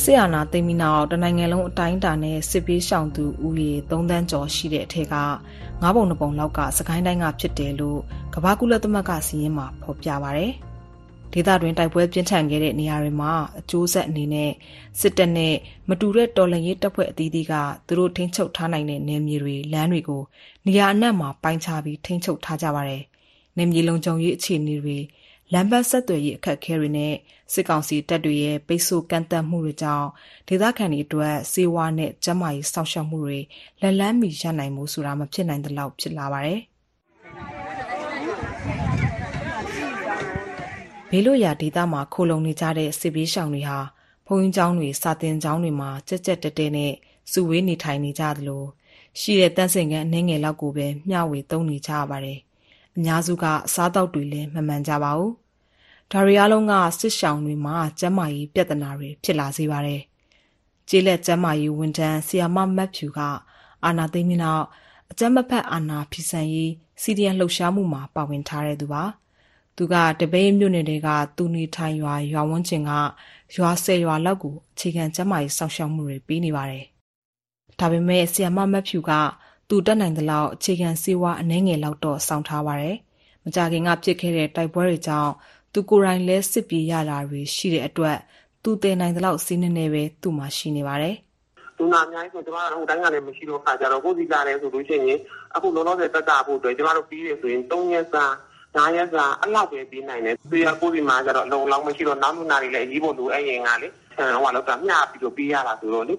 ဆီယနာသိမ်းပြီးနောက်တနိုင်ငံလုံးအတိုင်းအတာနဲ့စစ်ပေးရှောင်သူဦးရေ3 သန်းကျော်ရှိတဲ့အထက်က9 ပုံ 2 ပုံလောက်ကစကိုင်းတိုင်းကဖြစ်တယ်လို့ကမ္ဘာကုလသမဂ္ဂစီရင်မှာဖော်ပြပါတယ်။ဒေသတွင်တိုက်ပွဲပြင်းထန်ခဲ့တဲ့နေရာတွေမှာအကျိုးဆက်အနေနဲ့စစ်တပ်နဲ့မတူတဲ့တော်လှန်ရေးတပ်ဖွဲ့အသီးသီးကသူတို့ထိန်းချုပ်ထားနိုင်တဲ့နယ်မြေတွေလမ်းတွေကိုနေရာအနှံ့မှာပိုင်းခြားပြီးထိန်းချုပ်ထားကြပါတယ်။နယ်မြေလုံခြုံရေးအခြေအနေတွေလမ်းပန်းဆက်သွယ်ရေးအခက်အခဲတွေနဲ့စစ်ကောင်စီတပ်တွေရဲ့ပိတ်ဆို့ကန့်သတ်မှုတွေကြောင့်ဒေသခံတွေအတွက်စေဝါနဲ့ကျန်းမာရေးစောင့်ရှောက်မှုတွေလက်လန်းမီရနိုင်မှုဆိုတာမဖြစ်နိုင်တဲ့လောက်ဖြစ်လာပါတယ်။ဘေးလွတ်ရာဒေသမှာခိုလုံနေကြတဲ့စစ်ဘေးရှောင်တွေဟာဘုံကျောင်းတွေစာသင်ကျောင်းတွေမှာကြက်ကြက်တဲတဲနဲ့စုဝေးနေထိုင်နေကြသလိုရှိတဲ့တန်းစင်ကန်အနေငယ်လောက်ကိုပဲမျှဝေသုံးနေကြရပါတယ်။အများစုကစားတောက်တွေလည်းမမှန်ကြပါဘူး။ဒါရီအားလုံးကစစ်ရှောင်တွေမှာကျန်းမာရေးပြဿနာတွေဖြစ်လာစေပါတယ်။ကျေးလက်ကျန်းမာရေးဝန်ထမ်းဆီယာမမတ်ဖြူကအာနာသိမ်းပြီးနောက်အကြမ်းမဖက်အာနာဖီဆန်ရေးစီဒီအန်လှုပ်ရှားမှုမှာပါဝင်ထားတဲ့သူပါ။သူကတပိတ်မြို့နယ်တွေကသူနေထိုင်ရွာဝန်းကျင်ကရွာ10 ရွာလောက်ကိုအခြေခံကျန်းမာရေးစောင့်ရှောက်မှုတွေပေးနေပါတယ်။ဒါပေမဲ့ဆီယာမမတ်ဖြူကသူတက်နိုင်တဲ့လောက်အခြေခံစေဝါအနှဲငယ်လောက်တော့စောင့်ထားပါတယ်။မကြခင်ကပြစ်ခဲ့တဲ့တိုက်ပွဲတွေကြောင့်သူကိုယ်တိုင်လဲစစ်ပြေးရတာတွေရှိတဲ့အတွက်သူတည်နိုင်တဲ့လောက်စီးနေနေပဲသူ့မှာရှိနေပါတယ်။သူနာအများကြီးဆိုကျမတို့ဟိုတိုင်းကလည်းမရှိတော့ခါကြတော့ကိုယ်စီလာတယ်ဆိုလို့ရှိရင်အခုလုံးလုံးတဲ့တက်တာဖို့အတွက်ကျမတို့ပြီးရဆိုရင်3 ရက်စာ9 ရက်စာအလောက်ပဲပြီးနိုင်တယ်။သူရကိုယ်စီမှာကြတော့အလုံးလောက်မရှိတော့နောက်လူနာတွေလည်းအရေးပေါ်လိုအပ်ရင်ကလေဟိုလောက်ကမျှပြီးတော့ပြီးရတာဆိုတော့လေ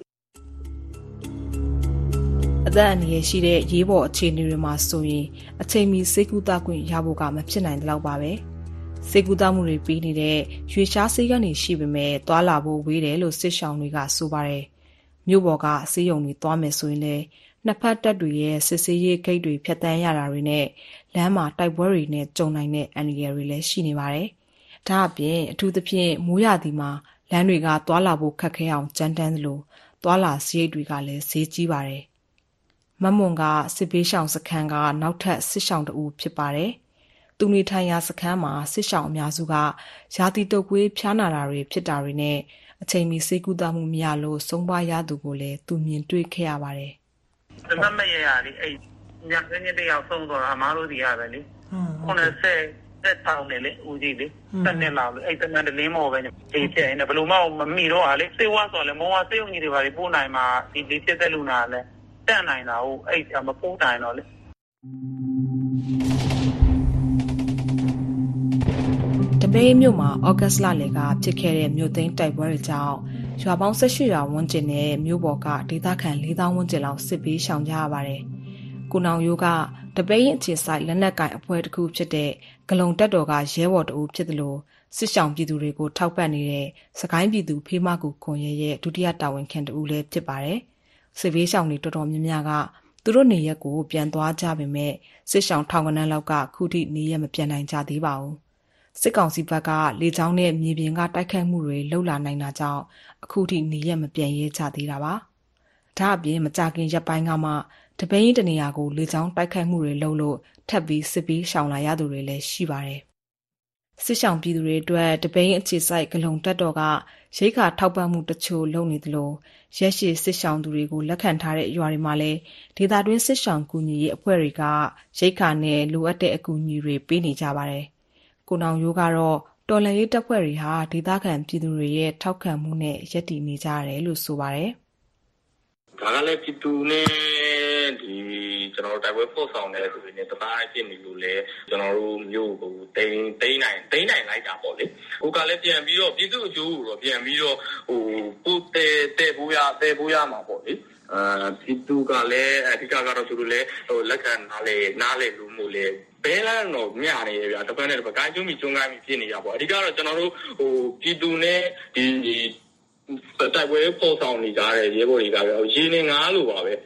အသက်အန္တရာယ်ရှိတဲ့ရေးပေါ်အခြေအနေတွေမှာဆိုရင်အချိန်မီဆေးကုသခွင့်ရဖို့ကမဖြစ်နိုင်တဲ့လောက်ပါပဲဆေးကုသမှုတွေပြီးနေတဲ့ရွေရှားဆေးကနေရှိပေမဲ့တွာလာဖို့ဝေးတယ်လို့စစ်ရှောင်တွေကဆိုပါတယ်မြို့ပေါ်ကဆေးရုံတွေတွားမယ်ဆိုရင်လည်းနှစ်ဖက်တပ်တွေရဲ့စစ်ဆေးရေးဂိတ်တွေဖျက်ဆီးရတာတွေနဲ့လမ်းမှာတိုက်ပွဲတွေနဲ့ကြုံနိုင်တဲ့အန္တရာယ်တွေလည်းရှိနေပါတယ်ဒါအပြင်အထူးသဖြင့်မိုးရာသီမှာလမ်းတွေကတွာလာဖို့ခက်ခဲအောင်ကြမ်းတမ်းသလိုတွာလာစရိတ်တွေကလည်းဈေးကြီးပါတယ်မမွန်ကစစ်ပေးရှောင်စခန်းကနောက်ထပ်စစ်ရှောင်တအူဖြစ်ပါတယ်။သူနေထိုင်ရာစခန်းမှာစစ်ရှောင်အများစုကရာသီတုပ်ကွေးဖျားနာတာတွေဖြစ်တာတွေနဲ့အချိန်မီဆေးကုသမှုမရလို့ဆုံးပါရသူကိုလည်းသူမြင်တွေ့ခဲ့ရပါတယ်။သမမရရလေအဲ့ညနေတယောက်ဆုံးတော့အမားတို့ဒီရပဲလေ။90တောင်းနေလေဦးကြီးလေတက်နေလာလို့အဲ့တမန်တလင်းမော်ပဲအေးဖြစ်နေဘလို့မမီတော့ဟာလေစေဝါဆိုလည်းမောဝါစေုံကြီးတွေပါလေပို့နိုင်မှာဒီလေးဖြစ်တဲ့လူနာလည်းတန်နိုင်တာဟုတ်အဲ့မပိုးနိုင်တော့လေတပိတ်မြို့မှာဩဂတ်စ်လလယ်ကဖြစ်ခဲ့တဲ့မြို့သိမ်းတိုက်ပွဲတွေကြောင့်ရွာပေါင်း18 ရွာဝန်းကျင်နဲ့မြို့ပေါ်ကဒေသခံ4000 ဝန်းကျင်လောက်စစ်ပေးရှောင်ကြရပါတယ်။ကိုနောင်ရိုးကတပိတ်အခြေဆိုင်လက်နက်ကင်အဖွဲ့တစ်ခုဖြစ်တဲ့ဂလုံတက်တော်ကရဲဘော်တအူဖြစ်တယ်လို့စစ်ရှောင်ပြည်သူတွေကိုထောက်ပံ့နေတဲ့စကိုင်းပြည်သူဖေးမကူခွန်ရဲ့ဒုတိယတာဝန်ခံတအူလည်းဖြစ်ပါတယ်။စစ်ပေးရှောင်တွေတော်တော်များများကသူတို့နေရက်ကိုပြန်သွားကြပေမဲ့စစ်ရှောင်ထောင်ကနန်းလောက်ကခုထိနေရက်မပြန်နိုင်ကြသေးပါဘူး။စစ်ကောင်စီဘက်ကလေကြောင်းနဲ့မြေပြင်ကတိုက်ခိုက်မှုတွေလှုပ်လာနိုင်တာကြောင့်အခုထိနေရက်မပြန်ရဲကြသေးတာပါ။ဒါအပြင်မကြခင်ရက်ပိုင်းကမှတပိန်းတနေရာကိုလေကြောင်းတိုက်ခိုက်မှုတွေလှုပ်လို့ထပ်ပြီးစစ်ပေးရှောင်လာရသူတွေလည်းရှိပါတယ်။စစ်ရှောင်ပြည်သူတွေအတွက်တပိန်းအခြေစိုက်ဂလုံတက်တော်ကရိတ်ခါထောက်ပံ့မှုတချို့လုပ်နေသလိုရက်ရှည်စစ်ရှောင်သူတွေကိုလက်ခံထားတဲ့ရွာတွေမှာလည်းဒေသတွင်းစစ်ရှောင်ကူညီရေးအဖွဲ့တွေကရိတ်ခါနဲ့လိုအပ်တဲ့အကူအညီတွေပေးနေကြပါတယ်။ကိုနောင်ရိုးကတော့တော်လှန်ရေးတပ်ဖွဲ့တွေဟာဒေသခံပြည်သူတွေရဲ့ထောက်ခံမှုနဲ့ရပ်တည်နေကြရတယ်လို့ဆိုပါတယ်။ဒါကလည်းပြည်သူနဲ့ဒီကျွန်တော်တိုက်ပွဲပို့ဆောင်တဲ့သူတွေနဲ့တသားအဖြစ်နေလို့လေကျွန်တော်တို့မျိုးကိုတိန်းနိုင်လိုက်တာပေါ့လေ။ဟိုကလည်းပြန်ပြီးတော့ပြည်သူအကျိုးကိုတော့ပြန်ပြီးတော့ပို့တဲ့ပိုးရမှာပေါ့လေ။ပြည်သူကလည်းအဓိကကတော့သူတို့လည်းလက်ခံနားလေလူမှုလေဘဲလန်းတော့မျှနေရဗျာတစ်ဖက်နဲ့တစ်ဖက်ကိုင်းကျွန်းမိကျွန်းကိုင်းမိဖြစ်နေရပေါ့အဓိကတော့ကျွန်တော်တို့ပြည်သူနဲ့ဒီတိုက်ပွဲပို့ဆောင်နေကြတဲ့ရဲဘော်တွေကပဲရေနေငါးလို့ပါပဲ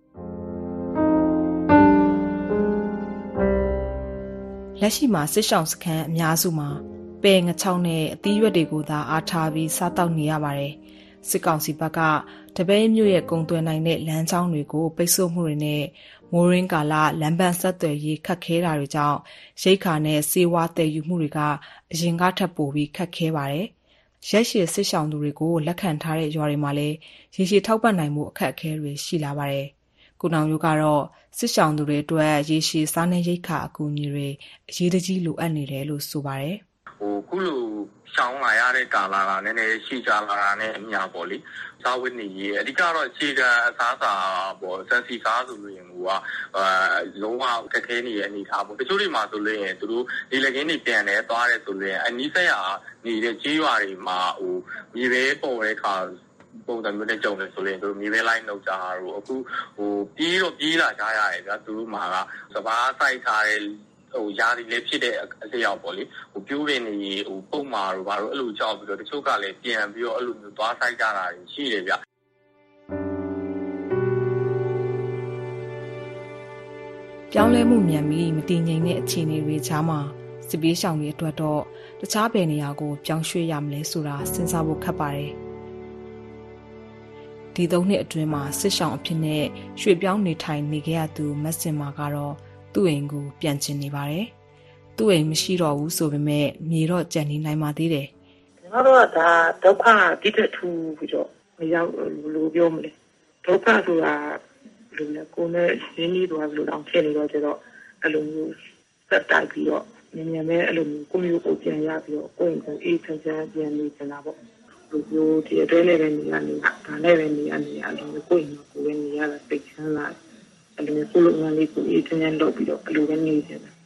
လက်ရှိမှာစစ်ရှောင်စခန်းအများစုမှာပဲငချောင်းနဲ့အသီးရွက်တွေကိုသာအားထားပြီးစားတောက်နေရပါတယ်စစ်ကောင်စီဘက်ကတပိတ်မြို့ရဲ့ကုံသွယ်နိုင်တဲ့လမ်းကြောင်းတွေကိုပိတ်ဆို့မှုတွေနဲ့မိုးရင်းကာလလမ်းပန်းဆက်သွယ်ရေးခက်ခဲတာတွေကြောင့်ရိတ်ခါနဲ့စေဝါတည်ယူမှုတွေကအရင်ကထပ်ပိုပြီးခက်ခဲပါတယ်ရက်ရှည်စစ်ရှောင်သူတွေကိုလက်ခံထားတဲ့ရွာတွေမှာလည်းရေရှည်ထောက်ပံ့နိုင်မှုအခက်အခဲတွေရှိလာပါတယ်။ကိုနောင်ရိုးကတော့စစ်ရှောင်သူတွေအတွက်ရေရှည်စားနပ်ရိက္ခာအကူအညီတွေအရေးတကြီးလိုအပ်နေတယ်လို့ဆိုပါတယ်။ခုလိုရှောင်းလာရတဲ့ကာလကနည်းနည်းရှိကြလာတာနဲ့အများပေါ့လေ။စားဝတ်နေရေးအဓိကတော့အခြေခံအစားအစာပေါ့စံစီစားဆိုလို့ရင်ကလုံးဝအခက်ခဲနေတဲ့အနေထားပေါ့။တချို့တွေမှာဆိုလို့ရင်သူတို့ဒီလက်ကင်းတွေပြန်တယ်သွားတယ်ဆိုလို့ရင်အနီးစပ်ရာနေတဲ့ကြေးရွာတွေမှာမြေပဲပေါ်တဲ့ခါပုံစံမျိုးနဲ့ကြုံတယ်ဆိုရင်သူတို့မြေပဲလိုက်နှုတ်ကြတာတို့အခုပြေးလာကြရတယ်ဗျာသူတို့မှာကစပားစိုက်ထားတဲ့ယာဒီလေးဖြစ်တဲ့အလျောက်ပေါ့လေပြိုးပင်တွေပုံမာတို့ဘာလို့အဲ့လိုကြောက်ပြီးတော့တချို့ကလည်းပြန်ပြီးတော့အဲ့လိုမျိုးသွားဆိုင်ကြတာရှိတယ်ဗျပြောင်းလဲမှုမြန်ပြီးမတည်ငြိမ်တဲ့အခြေအနေတွေကြားမှာစစ်ပေးရှောင်တွေအတွက်တော့တခြားဘယ်နေရာကိုပြောင်းရွှေ့ရမလဲဆိုတာစဉ်းစားဖို့ခက်ပါတယ်ဒီ3နှစ်အတွင်းမှာစစ်ရှောင်အဖြစ်နဲ့ရွှေ့ပြောင်းနေထိုင်နေခဲ့ရသူမက်စင်မာကတော့သူ့အိမ်ကိုပြန်ချင်နေပါတယ်။သူ့အိမ်မရှိတော့ဘူးဆိုပေမဲ့မြေတော့ကြံနေနိုင်ပါသေးတယ်။ကျွန်တော်တို့ကဒါဒုက္ခတိတက်ထူပြီးတော့မရောက်လို့ပြောမလဲ။ဒုက္ခဆိုတာလူနဲ့ကိုယ်နဲ့ရင်းနှီးသွားလို့တောင်ဖြစ်နေတော့ကျတော့အဲ့လိုမျိုးဆက်တိုက်ပြီးတော့မြန်မြန်ပဲအဲ့လိုမျိုးကိုမျိုးကိုပြန်ရပြီးတော့ကိုယ်ကိုအေးချမ်းချမ်းပြန်နေကြတာပေါ့။လူမျိုးဒီအတွဲနဲ့ပဲနေရနေတာဒါနဲ့ပဲနေရနေရလို့ကိုယ်ကိုပဲနေရတာသိချမ်းလာတယ်အဲ့လိုကိုလိုငန်းလေးကိုအေးချမ်းလုပ်ပြီးတော့အလိုပဲနေကြတယ်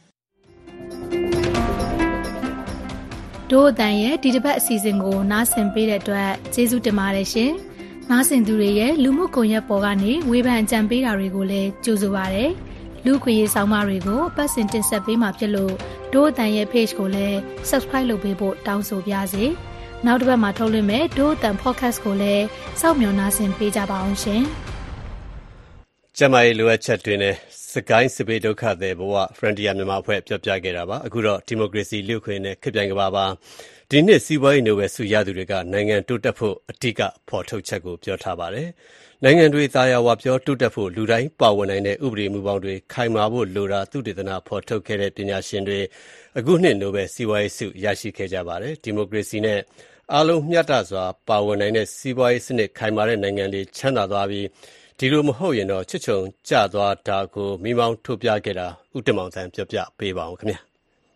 တို့အတန်ရဲ့ဒီတစ်ပတ်အစီအစဉ်ကိုနားဆင်ပေးတဲ့အတွက်ကျေးဇူးတင်ပါတယ်ရှင်နားဆင်သူတွေရဲ့လူမှုကွန်ရက်ပေါ်ကနေဝေဖန်အကြံပေးတာတွေကိုလည်းကြိုဆိုပါရစေလူခွေရေးဆောင်မတွေကိုပတ်စင်တင်ဆက်ပေးမှာဖြစ်လို့တို့အတန်ရဲ့ page ကိုလည်း subscribe လုပ်ပေးဖို့တောင်းဆိုပါရစေနောက်တစ်ပတ်မှာထုတ်လွှင့်မယ်တို့အတန် podcast ကိုလည်းစောင့်မျှော်နားဆင်ပေးကြပါအောင်ရှင်ကျမရဲ့လိုအပ်ချက်တွေနဲ့စကိုင်းစစ်ဘေးဒုက္ခသည်ဘဝ Frontier မြန်မာအဖွဲ့ပြောပြခဲ့တာပါအခုတော့ဒီမိုကရေစီလူ့ခွင့်နဲ့ခေတ်ပြိုင်ကဘာပါဒီနှစ်စီးပွားရေးနိုဘယ်ဆုရသူတွေကနိုင်ငံတိုးတက်ဖို့အဓိကဖော်ထုတ်ချက်ကိုပြောထားပါတယ်နိုင်ငံတွေသာယာဝပြောတိုးတက်ဖို့လူတိုင်းပါဝင်နိုင်တဲ့ဥပဒေမူပေါင်းတွေခိုင်မာဖို့လိုတာသုတေသနဖော်ထုတ်ခဲ့တဲ့ပညာရှင်တွေအခုနှစ်နိုဘယ်စီးပွားရေးဆုရရှိခဲ့ကြပါတယ်ဒီမိုကရေစီနဲ့အားလုံးမျှတစွာပါဝင်နိုင်တဲ့စီးပွားရေးစနစ်ခိုင်မာတဲ့နိုင်ငံတွေချမ်းသာသွားပြီးဒီလိုမဟုတ်ရင်တော့ချွတ်ချုံကျသွားတာကိုမိမောင်းထုတ်ပြခဲ့တာဥတ္တမောင်သန်းပြောပြပေးပါအောင်ခင်ဗျာ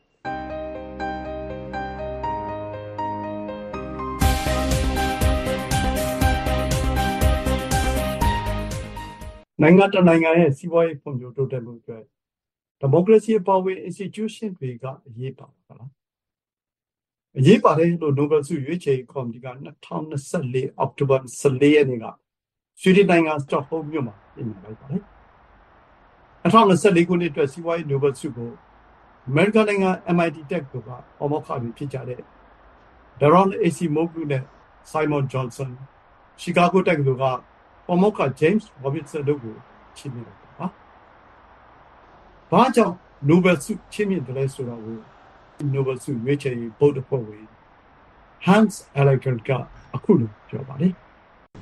နိုင်ငံတနိုင်ငံရဲ့စီးပွားရေးဖွံ့ဖြိုးတိုးတက်မှုအတွက်ဒီမိုကရေစီပါဝင် institution တွေကအရေးပါပါလားအရေးပါတယ်လို့နိုဘယ်ဆုရွေးချယ်ကော်မတီက2024အောက်တိုဘာ14ရက်နေ့ကဆွီဒင်နိုင်ငံစတော့ဟုမ်းမြို့မှာပြင်ပလိုက်ပါတယ်2024ခုနှစ်အတွက်စီးပွားရေးနိုဘယ်ဆုကိုအမေရိကန်နိုင်ငံ MIT Tech ကအမောက္ခတွေဖြစ်ကြတဲ့ Daron Acemoglu နဲ့ Simon Johnson ရှီကာဂိုတက္ကသိုလ်ကအမောက္ခ James Robinson တို့ကိုချီးမြှင့်လိုက်တာပါ။ဘာကြောင့်နိုဘယ်ဆုချီးမြှင့်တယ်လဲဆိုတော့နိုဘယ်ဆုရွေးချယ်ရေးဘုတ်အဖွဲ့ဝင် Hans Ellegaard ကအခုလိုပြောပါတယ်။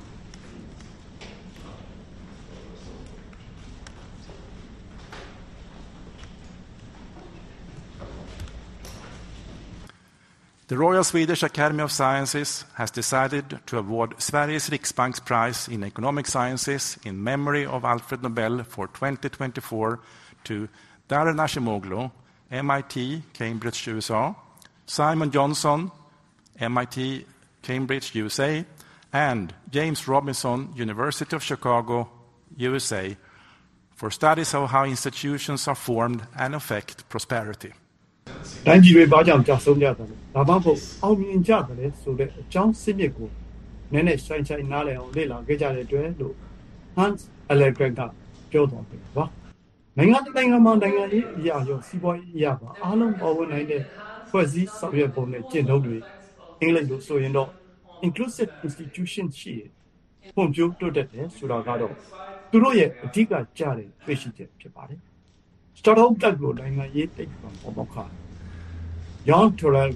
The Royal Swedish Academy of Sciences has decided to award Sveriges Riksbanks Prize in Economic Sciences in memory of Alfred Nobel for 2024 to Daron Acemoglu, MIT, Cambridge, USA, Simon Johnson, MIT, Cambridge, USA, and James Robinson, University of Chicago, USA, for studies of how institutions are formed and affect prosperity. တိုင်းပြည်တွေဘာကြောင့်ကြာဆုံးကြတယ်ဒါမှမဟုတ်အောင်မြင်ကြတယ်ဆိုတဲ့အကြောင်းစစ်မြစ်ကိုနည်းနည်းဆိုင်ဆိုင်နားလည်အောင်လေ့လာခဲ့ကြတဲ့အတွက်လို့ Hans Ellegaard ကပြောတော်တယ်ပါနိုင်ငံတစ်နိုင်ငံမှာနိုင်ငံရေးအရာရောစီးပွားရေးအရာပါအားလုံးပါဝင်နိုင်တဲ့ဖွဲ့စည်းဆောင်ရွက်ပုံနဲ့ကျင့်သုံးတွေအင်္ဂလိပ်လိုဆိုရင်တော့ inclusive institution ရှိရဖွံ့ဖြိုးတိုးတက်တယ်ဆိုတာကတော့သူတို့ရဲ့အဓိကကြတဲ့တွေ့ရှိချက်ဖြစ်ပါတယ်စတော့ဟုတ်ကလို့နိုင်ငံရေးတိတ်ပံပေါ်ခါJan Torell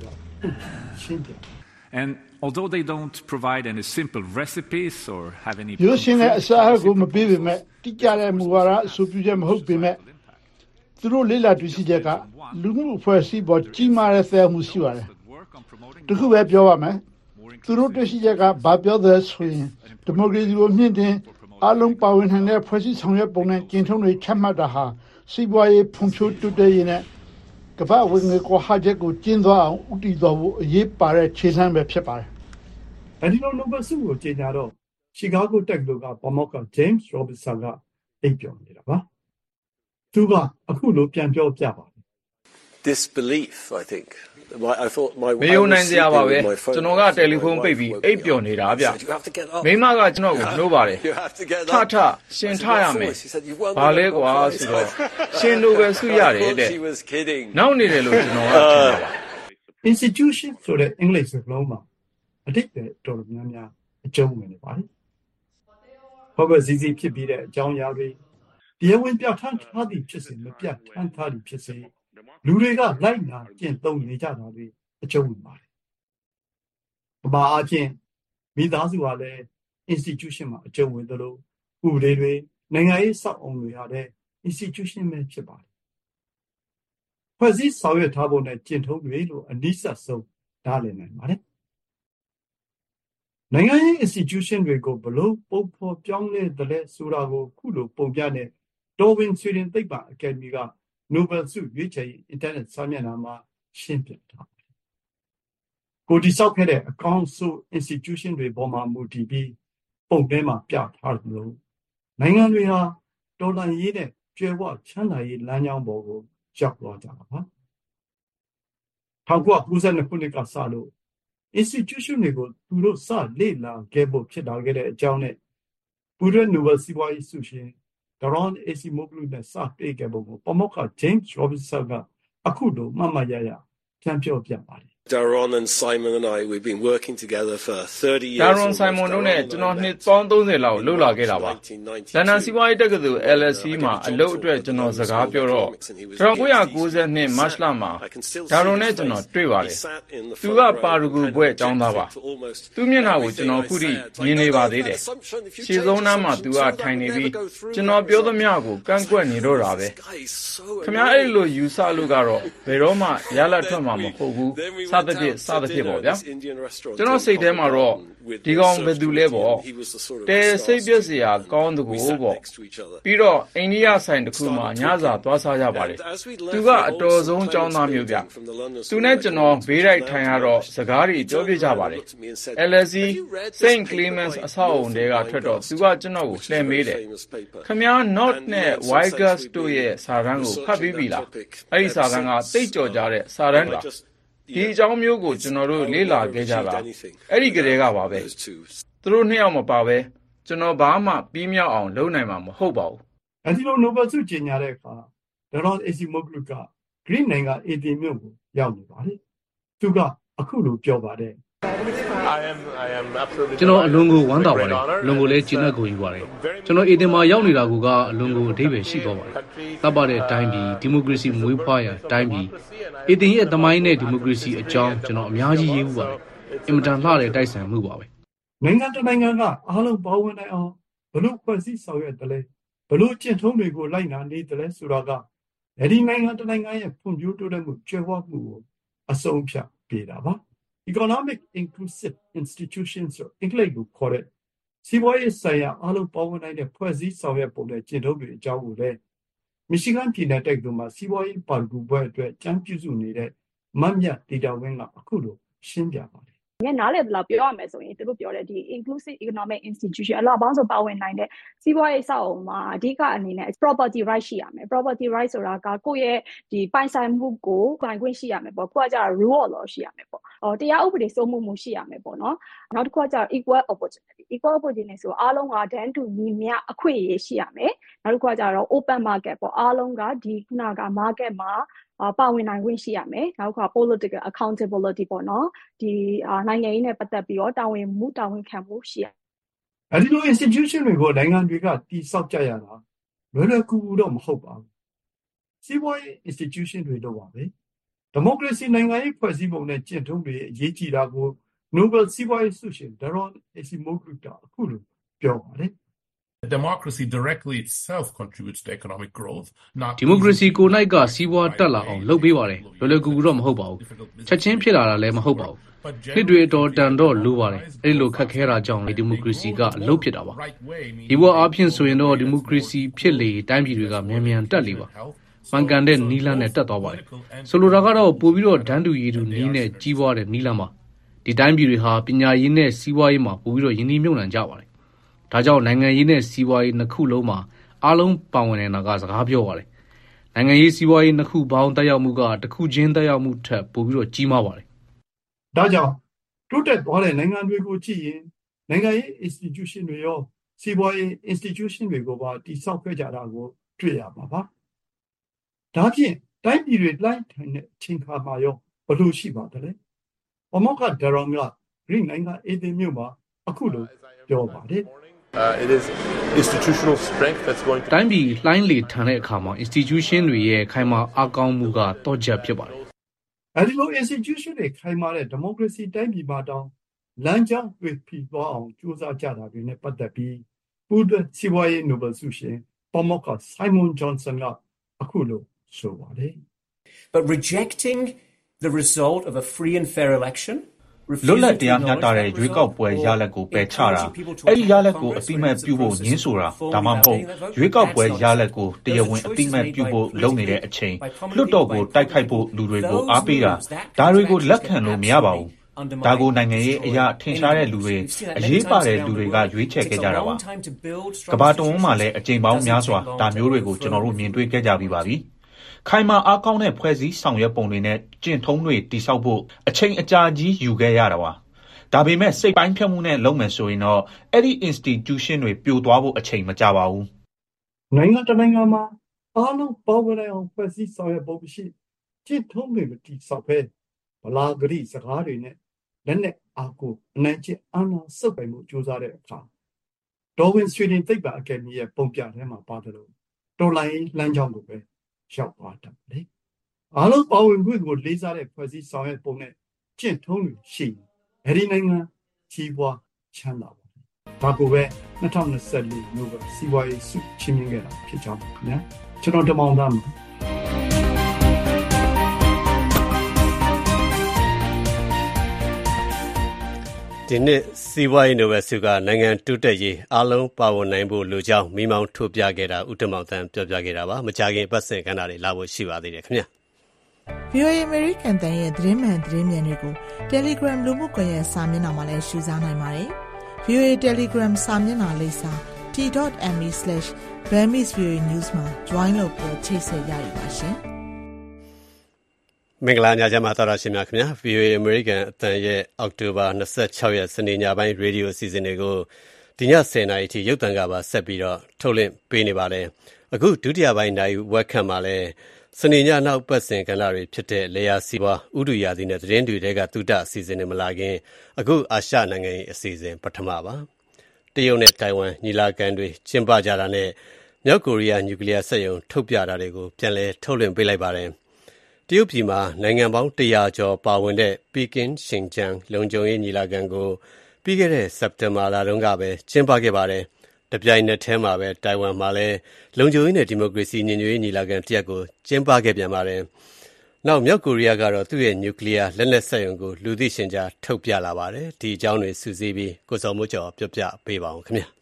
And although they don't provide any simple recipes or have any ရုရှင်တဲ့အစားအကိုမပေးပေမဲ့တိကျတဲ့မူဝါဒအဆိုပြုချက်မဟုတ်ပေမဲ့သူတို့လေ့လာတွေ့ရှိချက်ကလူမှုအဖွဲ့အစည်းပေါ်ကြီးမားတဲ့သက်ရောက်မှုရှိပါတယ်။တခုပဲပြောပါမယ်သူတို့တွေ့ရှိချက်ကဘာပြောသလဲဆိုရင်ဒီမိုကရေစီကိုမြင့်တင်အားလုံးပါဝင်နိုင်တဲ့ဖွဲ့စည်းဆောင်ရွက်ပုံနဲ့ကျင့်ထုံးတွေချမှတ်တာဟာစီးပွားရေးဖွံ့ဖြိုးတိုးတက်ရေးနဲ့ကမ္ဘာ့ဝင်ငွေကွာဟချက်ကိုကျင်းသွားအောင်ဥတည်သွားဖို့အရေးပါတဲ့ခြေလှမ်းပဲဖြစ်ပါတယ်။အဲဒီလိုနိုဘယ်ဆုကိုကြေညာတော့ရှီကာဂိုတက္ကသိုလ်ကပါမောက္ခ James Robinson ကအိပ်ပျော်နေတာပါ။သူကအခုလိုပြန်ပြောပြပါတယ်။ Disbelief, I think. I thought my မယုံနိုင်စရာပါပဲကျွန်တော်ကတယ်လီဖုန်းပိတ်ပြီးအိပ်ပျော်နေတာဗျမိမကကျွန်တော်ကိုနှိုးပါတယ်ထရှင်ထရမယ်ဘာလဲကွာဆိုတော့ရှင်နိုဘယ်ဆုရတယ်တဲ့နောက်နေတယ်လို့ကျွန်တော်ကထင်တာပါ institution ဆိုတဲ့အင်္ဂလိပ်စကားလုံးမှာအတိတ်ပဲတော်တော်များများအကျုံးဝင်နေပါတယ်ဘာပဲစီစီဖြစ်ပြီးတဲ့အကြောင်းအရာတွေတရားဝင်ပြဋ္ဌာန်းထားသည့်ဖြစ်စေမပြဋ္ဌာန်းထားသည့်ဖြစ်စေလူတွေကလိုက်နာကျင့်သုံးနေကြတာတွေအကျုံးဝင်ပါတယ်။ဘာအချင်းမိသားစုကလည်း institution မှာအကျုံးဝင်သလိုဥပဒေတွေနိုင်ငံရေးစောင့်အောင်တွေဟာလည်း institution ပဲဖြစ်ပါတယ်။ဖွဲ့စည်းဆောင်ရွက်ထားဖို့နဲ့ကျင့်ထုံးတွေလို့အနည်းဆက်ဆုံးနားလည်နိုင်ပါတယ်။နိုင်ငံရေး institution တွေကိုဘလို့ပုံဖော်ပြောင်းလဲတယ်ဆိုတာကိုခုလိုပုံပြတဲ့တော်ဝင်ဆွေဒင်သိပ္ပံအကယ်ဒမီကနိုဘယ်ဆုရွေးချယ်ရေးအင်တာနက်စာမျက်နှာမှာရှင်းပြထားပါတယ်။ကိုဒီဆောက်ခဲ့တဲ့အကောင့်ဆို institution တွေပေါ်မှာမူတည်ပြီးပုံထဲမှာပြထားသလိုနိုင်ငံတွေဟာတော်လှန်ရေးနဲ့ကျွယ်ဝချမ်းသာရေးလမ်းကြောင်းပေါ်ကိုရောက်သွားကြတာပါ။1992ခုနှစ်ကစလို့ institution တွေကိုသူတို့စလေ့လာခဲ့ဖို့ဖြစ်လာခဲ့တဲ့အကြောင်းနဲ့ပူရဲနိုဘယ်စီးပွားရေးဆုရှင်Daron Acemoglu နဲ့စပေးခဲ့ပုံကိုပါမောက္ခ James Robinson ကအခုလိုမှတ်မှတ်ရပြန်ပြောပြပါတယ် Daron and Simon and we've been working together for 30 years. Daron Simon တို့နဲ့ကျွန်တော်နှစ်ပေါင်း30လောက်လှုပ်လာခဲ့တာပါ။လန်ဒန်စီးပွားရေးတက္ကသိုလ် LSE မှာအလုပ်အတွက်ကျွန်တော်စကားပြောတော့1992 မတ်လမှာ Daron နဲ့ကျွန်တော်တွေ့ပါတယ်။သူကပါရဂူဘွဲ့ကျောင်းသားပါ။သူမျက်နှာကိုကျွန်တော်ခုထိမြင်နေပါသေးတယ်။ရှေ့ဆုံးနားမှာသူကထိုင်နေပြီးကျွန်တော်ပြောသမျှကိုကန့်ကွက်နေတော့တာပဲ။ခင်ဗျားအဲ့လိုယူဆလို့ကတော့ဘယ်တော့မှရလဒ်ထွက်မှာမဟုတ်ဘူး။စသဖြင့်ပေါ့ဗျာကျွန်တော်စိတ်ထဲမှာတော့ဒီကောင်ဘယ်သူလဲပေါ့တဲစိတ်ပြည့်စရာကောင်းတကူပေါ့ပြီးတော့အိန္ဒိယဆိုင်တစ်ခုမှာညစာသွားစားကြပါတယ်သူကအတော်ဆုံးចောင်းသားမျိုးဗျသူနဲ့ကျွန်တော်ဘေးတိုက်ထိုင်ရတော့စကားတွေပြောပြကြပါတယ် LSE St. Clements အဆောက်အုံတွေကထွက်တော့သူကကျွန်တော်ကိုလှည့်မေးတယ်ခင်ဗျား North နဲ့ Wycliffe တို့ရဲ့စာတမ်းကိုဖတ်ပြီးပြီလားအဲ့ဒီစာတမ်းကသိကြော်ကြတဲ့စာတမ်းလားဒီအကြောင်းမျိုးကိုကျွန်တော်တို့လေ့လာခဲ့ကြတာအဲ့ဒီကလေးကပါပဲသူတို့နှစ်ယောက်မပါပဲကျွန်တော်ဘာမှပြီးမြောက်အောင်လုပ်နိုင်မှာမဟုတ်ပါဘူးအဲဒီလိုနိုဘယ်ဆုကြေညာတဲ့အခါဒေါ်အေစီမိုဂလူကဂရိနိုင်ငံအေသင်မြို့ကိုရောက်နေပါတယ်သူကအခုလိုပြောပါတယ်ကျွန်တော်အလွန်ကိုဝမ်းသာပါတယ်အလွန်ကိုလည်းကျေနပ်ကိုယူပါတယ်ကျွန်တော်အေသင်မှာရောက်နေတာကအလွန်ကိုအဓိပ္ပာယ်ရှိသွားပါတယ်တပ်ပါတဲ့တိုင်းပြည်ဒီမိုကရေစီမွေးဖွားရာတိုင်းပြည်အေသင်ရဲ့သမိုင်းနဲ့ဒီမိုကရေစီအကြောင်းကျွန်တော်အများကြီးရေးဦးပါတယ်အင်မတန်လှတဲ့တိုက်ဆိုင်မှုပါပဲနိုင်ငံတနိုင်ငံကအားလုံးပါဝင်နိုင်အောင်ဘလို့ဖွဲ့စည်းဆောင်ရွက်တယ်လဲဘလို့ကျင့်ထုံးတွေကိုလိုက်နာနေတယ်လဲဆိုတာကဒီနိုင်ငံတနိုင်ငံရဲ့ဖွံ့ဖြိုးတိုးတက်မှုကျွမ်းဝမှုကိုအဆုံးဖြတ်ပေးတာပါ Economic Inclusive Institutions ဆိုအင်္ဂလိပ်လိုခေါ်တဲ့စီးပွားရေးဆိုင်ရာအားလုံးပါဝင်နိုင်တဲ့ဖွဲ့စည်းဆောင်ရွက်ပုံနဲ့ကျင့်ထုံးတွေအကြောင်းကိုလည်းမီရှီဂန်ပြည်နယ်တက္ကသိုလ်မှာစီးပွားရေးပါရဂူဘွဲ့အတွက်ကျန်းပြုစုနေတဲ့မတ်မြတ်ဒေတာဝင်းကအခုလိုရှင်းပြပါတယ်ညနားလေဘလောက်ပြောရမယ်ဆိုရင်သူတို့ပြောတဲ့ဒီ inclusive economic institution အလားပေါင်းဆိုပါဝင်နိုင်တဲ့စီးပွားရေးစောက်အုံမှာအဓိကအနေနဲ့ property right ရှိရမယ် property right ဆိုတာကကိုယ့်ရဲ့ဒီပိုင်ဆိုင်မှုကိုပိုင်ခွင့်ရှိရမယ်ပေါ့ကိုကကျတော့ rule of law ရှိရမယ်ပေါ့တရားဥပဒေစိုးမိုးမှုရှိရမယ်ပေါ့နော်နောက်တစ်ခုကကျတော့ equal opportunity ဆိုအားလုံးကတန်းတူညီမျှအခွင့်အရေးရှိရမယ်နောက်တစ်ခုကကျတော့ open market ပေါ့အားလုံးကဒီခုနက market မှာပါဝင်နိုင်ခွင့်ရှိရမယ်နောက်က political accountability ပေါ့နော်ဒီနိုင်ငံရေးနဲ့ပတ်သက်ပြီးတော့တာဝန်ခံမှုရှိရအဲဒီလို institution တွေကိုနိုင်ငံတွေကတည်ဆောက်ကြရတာလွယ်ကူတော့မဟုတ်ပါဘူးစီးပွားရေး institution တွေတော့ပါပဲဒီမိုကရေစီနိုင်ငံရေးဖွဲ့စည်းပုံနဲ့ကျင့်ထုံးတွေအရေးကြီးတာကို Nobel စီးပွားရေးဆုရှင် Daron Acemoglu ကအခုလိုပြောပါတယ် Democracy directly itself contributes to economic growth. Not ဒီမိုကရေစီကိုနိုင်ကစီးပွားတက်လာအောင်လုပ်ပေးပါတယ်လွယ်လွယ်ကူကူတော့မဟုတ်ပါဘူးချက်ချင်းဖြစ်လာတာလည်းမဟုတ်ပါဘူးနှစ်တွေတော်တန်တော့လိုပါတယ်အဲ့လိုခက်ခဲတာကြောင့်ဒီမိုကရေစီကအလုပ်ဖြစ်တာပါဒီဘောအားဖြင့်ဆိုရင်တော့ဒီမိုကရေစီဖြစ်လေတိုင်းပြည်တွေကမြန်မြန်တက်လေပါမှန်ကန်တဲ့နီးလန်းနဲ့တက်သွားပါတယ်ဆိုလိုတာကတော့ပို့ပြီးတော့ဒန်းတူရည်တူနီးနဲ့ကြီးပွားတဲ့နီးလန်းပါဒီတိုင်းပြည်တွေဟာပညာရေးနဲ့စီးပွားရေးမှာပို့ပြီးတော့ယဉ်ကျေးမြုပ်နှံကြပါတယ်ဒါကြောင့်နိုင်ငံရေးနဲ့စီးပွားရေးနှစ်ခုလုံးမှာအားလုံးပါဝင်နေတာကစကားပြောပါတယ်နိုင်ငံရေးစီးပွားရေးနှစ်ခုပေါင်းတက်ရောက်မှုကတစ်ခုချင်းတက်ရောက်မှုထက်ပိုပြီးတော့ကြီးမားပါတယ်ဒါကြောင့်တိုးတက်သွားတဲ့နိုင်ငံတွေကိုကြည့်ရင်နိုင်ငံရေး institution တွေရောစီးပွားရေး institution တွေကိုပါတည်ဆောက်ခဲ့ကြတာကိုတွေ့ရမှာပါဒါဖြင့်တိုင်းပြည်တွေလိုက်ထိုင်တဲ့အချိန်ခါမှာရောဘယ်လိုရှိပါသလဲအမောကဒရောင်က Green နိုင်ငံအေဒင်မြို့မှာအခုလိုပြောပါတယ် It is institutional strength that's going to တိုင်းပြည်လှိုင်းလေထန်တဲ့အခါမှာ institution တွေရဲ့ခိုင်မာအားကောင်းမှုကတော့ချက်ဖြစ်ပါတယ်အဲဒီလို institution တွေခိုင်မာတဲ့ democracy တိုင်းပြည်မှာတောင်လမ်းကြောင်းတွေ့ပြီးသွားအောင်ကြိုးစားကြတာတွေနဲ့ပတ်သက်ပြီးပူးတွဲစီးပွားရေး Nobel ဆုရှင်ပမောက္ခ Simon Johnson ကအခုလိုဆိုပါတယ် But rejecting the result of a free and fair election လွတ်လပ်တရားမျှတတဲ့ရွေးကောက်ပွဲရလဒ်ကိုပယ်ချတာအဲ့ဒီရလဒ်ကိုအတိမတ်ပြုဖို့ညှင်းဆိုတာဒါမှမဟုတ်ရွေးကောက်ပွဲရလဒ်ကိုတရားဝင်အတိမတ်ပြုဖို့လုပ်နေတဲ့အချိန်လွတ်တော်ကိုတိုက်ခိုက်ဖို့လူတွေကိုအားပေးတာဒါတွေကိုလက်ခံလို့မရပါဘူးဒါကိုနိုင်ငံရေးအရာထင်ရှားတဲ့လူတွေအရေးပါတဲ့လူတွေကရွေးချယ်ခဲ့ကြတာပါကမ္ဘာတဝန်းမှာလည်းအကြိမ်ပေါင်းများစွာဒါမျိုးတွေကိုကျွန်တော်တို့မြင်တွေ့ခဲ့ကြပြီးပါပြီခိုင်မာအားကောင်းတဲ့ဖွဲ့စည်းဆောင်ရွက်ပုံတွေနဲ့ကျင့်ထုံးတွေတည်ဆောက်ဖို့အချိန်အကြာကြီးယူခဲ့ရတာပါဒါပေမဲ့စိတ်ပိုင်းဖြတ်မှုနဲ့လုပ်မယ်ဆိုရင်တော့အဲ့ဒီ institution တွေပြိုသွားဖို့အချိန်မကြာပါဘူးနိုင်ငံတနိုင်ငံမှာအားလုံးပေါင်းရအောင်ဖွဲ့စည်းဆောင်ရွက်ပုံရှိကျင့်ထုံးတွေမတည်ဆောက်ပဲဗလာဂရိစကားတွေနဲ့လက်နဲ့အားကိုအနိုင်ကျင့်အာဏာဆုပ်ပိုင်မှုကြိုးစားတဲ့အခါဒေါ်ဝင်ဆွေဒင်သိပ္ပံအကယ်ဒမီရဲ့ပုံပြထဲမှာပါတယ်လို့တော်လိုင်းလမ်းကြောင်းကိုပဲရောက်သွားတယ်လေအားလုံးပါဝင်ခွင့်ကိုလေးစားတဲ့ဖွဲ့စည်းဆောင်ရွက်ပုံနဲ့ကျင့်ထုံးတွေရှိအဲဒီနိုင်ငံကြီးပွားချမ်းသာပါဒါကိုပဲ2024 Nobel စီးပွားရေးဆုချီးမြှင့်ခဲ့တာဖြစ်ကြောင်းပါခင်ဗျာကျွန်တော်တမောင်သားမှာဒီနှစ်စီးပွားရေးနိုဘယ်ဆုကနိုင်ငံတိုးတက်ရေးအားလုံးပါဝင်နိုင်ဖို့လိုကြောင်းမိမောင်းထုတ်ပြခဲ့တာဦးတမောင်သန်းပြောပြခဲ့တာပါမကြခင်ပတ်စင်ကဏ္ဍတွေလာဖို့ရှိပါသေးတယ်ခင်ဗျာ VOA American တန်ရဲ့သတင်းမှန်သတင်းမြန်တွေကို Telegram လူမှုကွန်ရက်စာမျက်နှာမှာလည်းရှုစားနိုင်ပါတယ် VOA Telegram စာမျက်နှာလိပ်စာ t.me/Burmese-VOA-News မှာ join လုပ်ပြီးချိတ်ဆက်ရရပါရှင်မင်္ဂလာညချမ်းပါတော်ရရှိမြခင်ဗျာ VOA American အတန်ရဲ့အောက်တိုဘာ26ရက်စနေညပိုင်းရေဒီယိုအစီအစဉ်တွေကိုဒီည10:00 နာရီအထိရုပ်သံကပါဆက်ပြီးတော့ထုတ်လွှင့်ပေးနေပါတယ်အခုဒုတိယပိုင်းနိုင်ဝက်ခန့်မှာလည်းစနေညနောက်ပတ်စဉ်ကဏ္ဍတွေဖြစ်တဲ့လေယာစီးပွားဥဒုရာသီနဲ့သတင်းတွေကသုတအစီအစဉ်တွေမလာခင်အခုအာရှနိုင်ငံရေးအစီအစဉ်ပထမပါတရုတ်နဲ့တိုင်ဝမ်ညီလာခံတွေကျင်းပကြတာနဲ့မြောက်ကိုရီးယားနျူကလ িয়ার စက်ရုံထုတ်ပြတာတွေကိုပြန်လည်ထုတ်လွှင့်ပေးလိုက်ပါတယ်တရုတ်ပြည်မှာနိုင်ငံပေါင်း100ကျော်ပါဝင်တဲ့ပီကင်းရှင်ကျန်းလုံခြုံရေးညီလာခံကိုပြီးခဲ့တဲ့စက်တင်ဘာလတုန်းကပဲကျင်းပခဲ့ပါတယ်တပြိုင်နက်တည်းမှာပဲတိုင်ဝမ်မှာလည်းလုံခြုံရေးနဲ့ဒီမိုကရေစီညီညွတ်ရေးညီလာခံတစ်ရပ်ကိုကျင်းပခဲ့ပြန်ပါတယ်နောက်မြောက်ကိုရီးယားကတော့သူ့ရဲ့နျူကလ িয়ার လက်နက်စက်ရုံကိုလူသိရှင်ကြားထုတ်ပြလာပါတယ်ဒီအကြောင်းတွေစုစည်းပြီးကိုစောမိုးကျော်ပြောပြပေးပါအောင်ခင်ဗျာ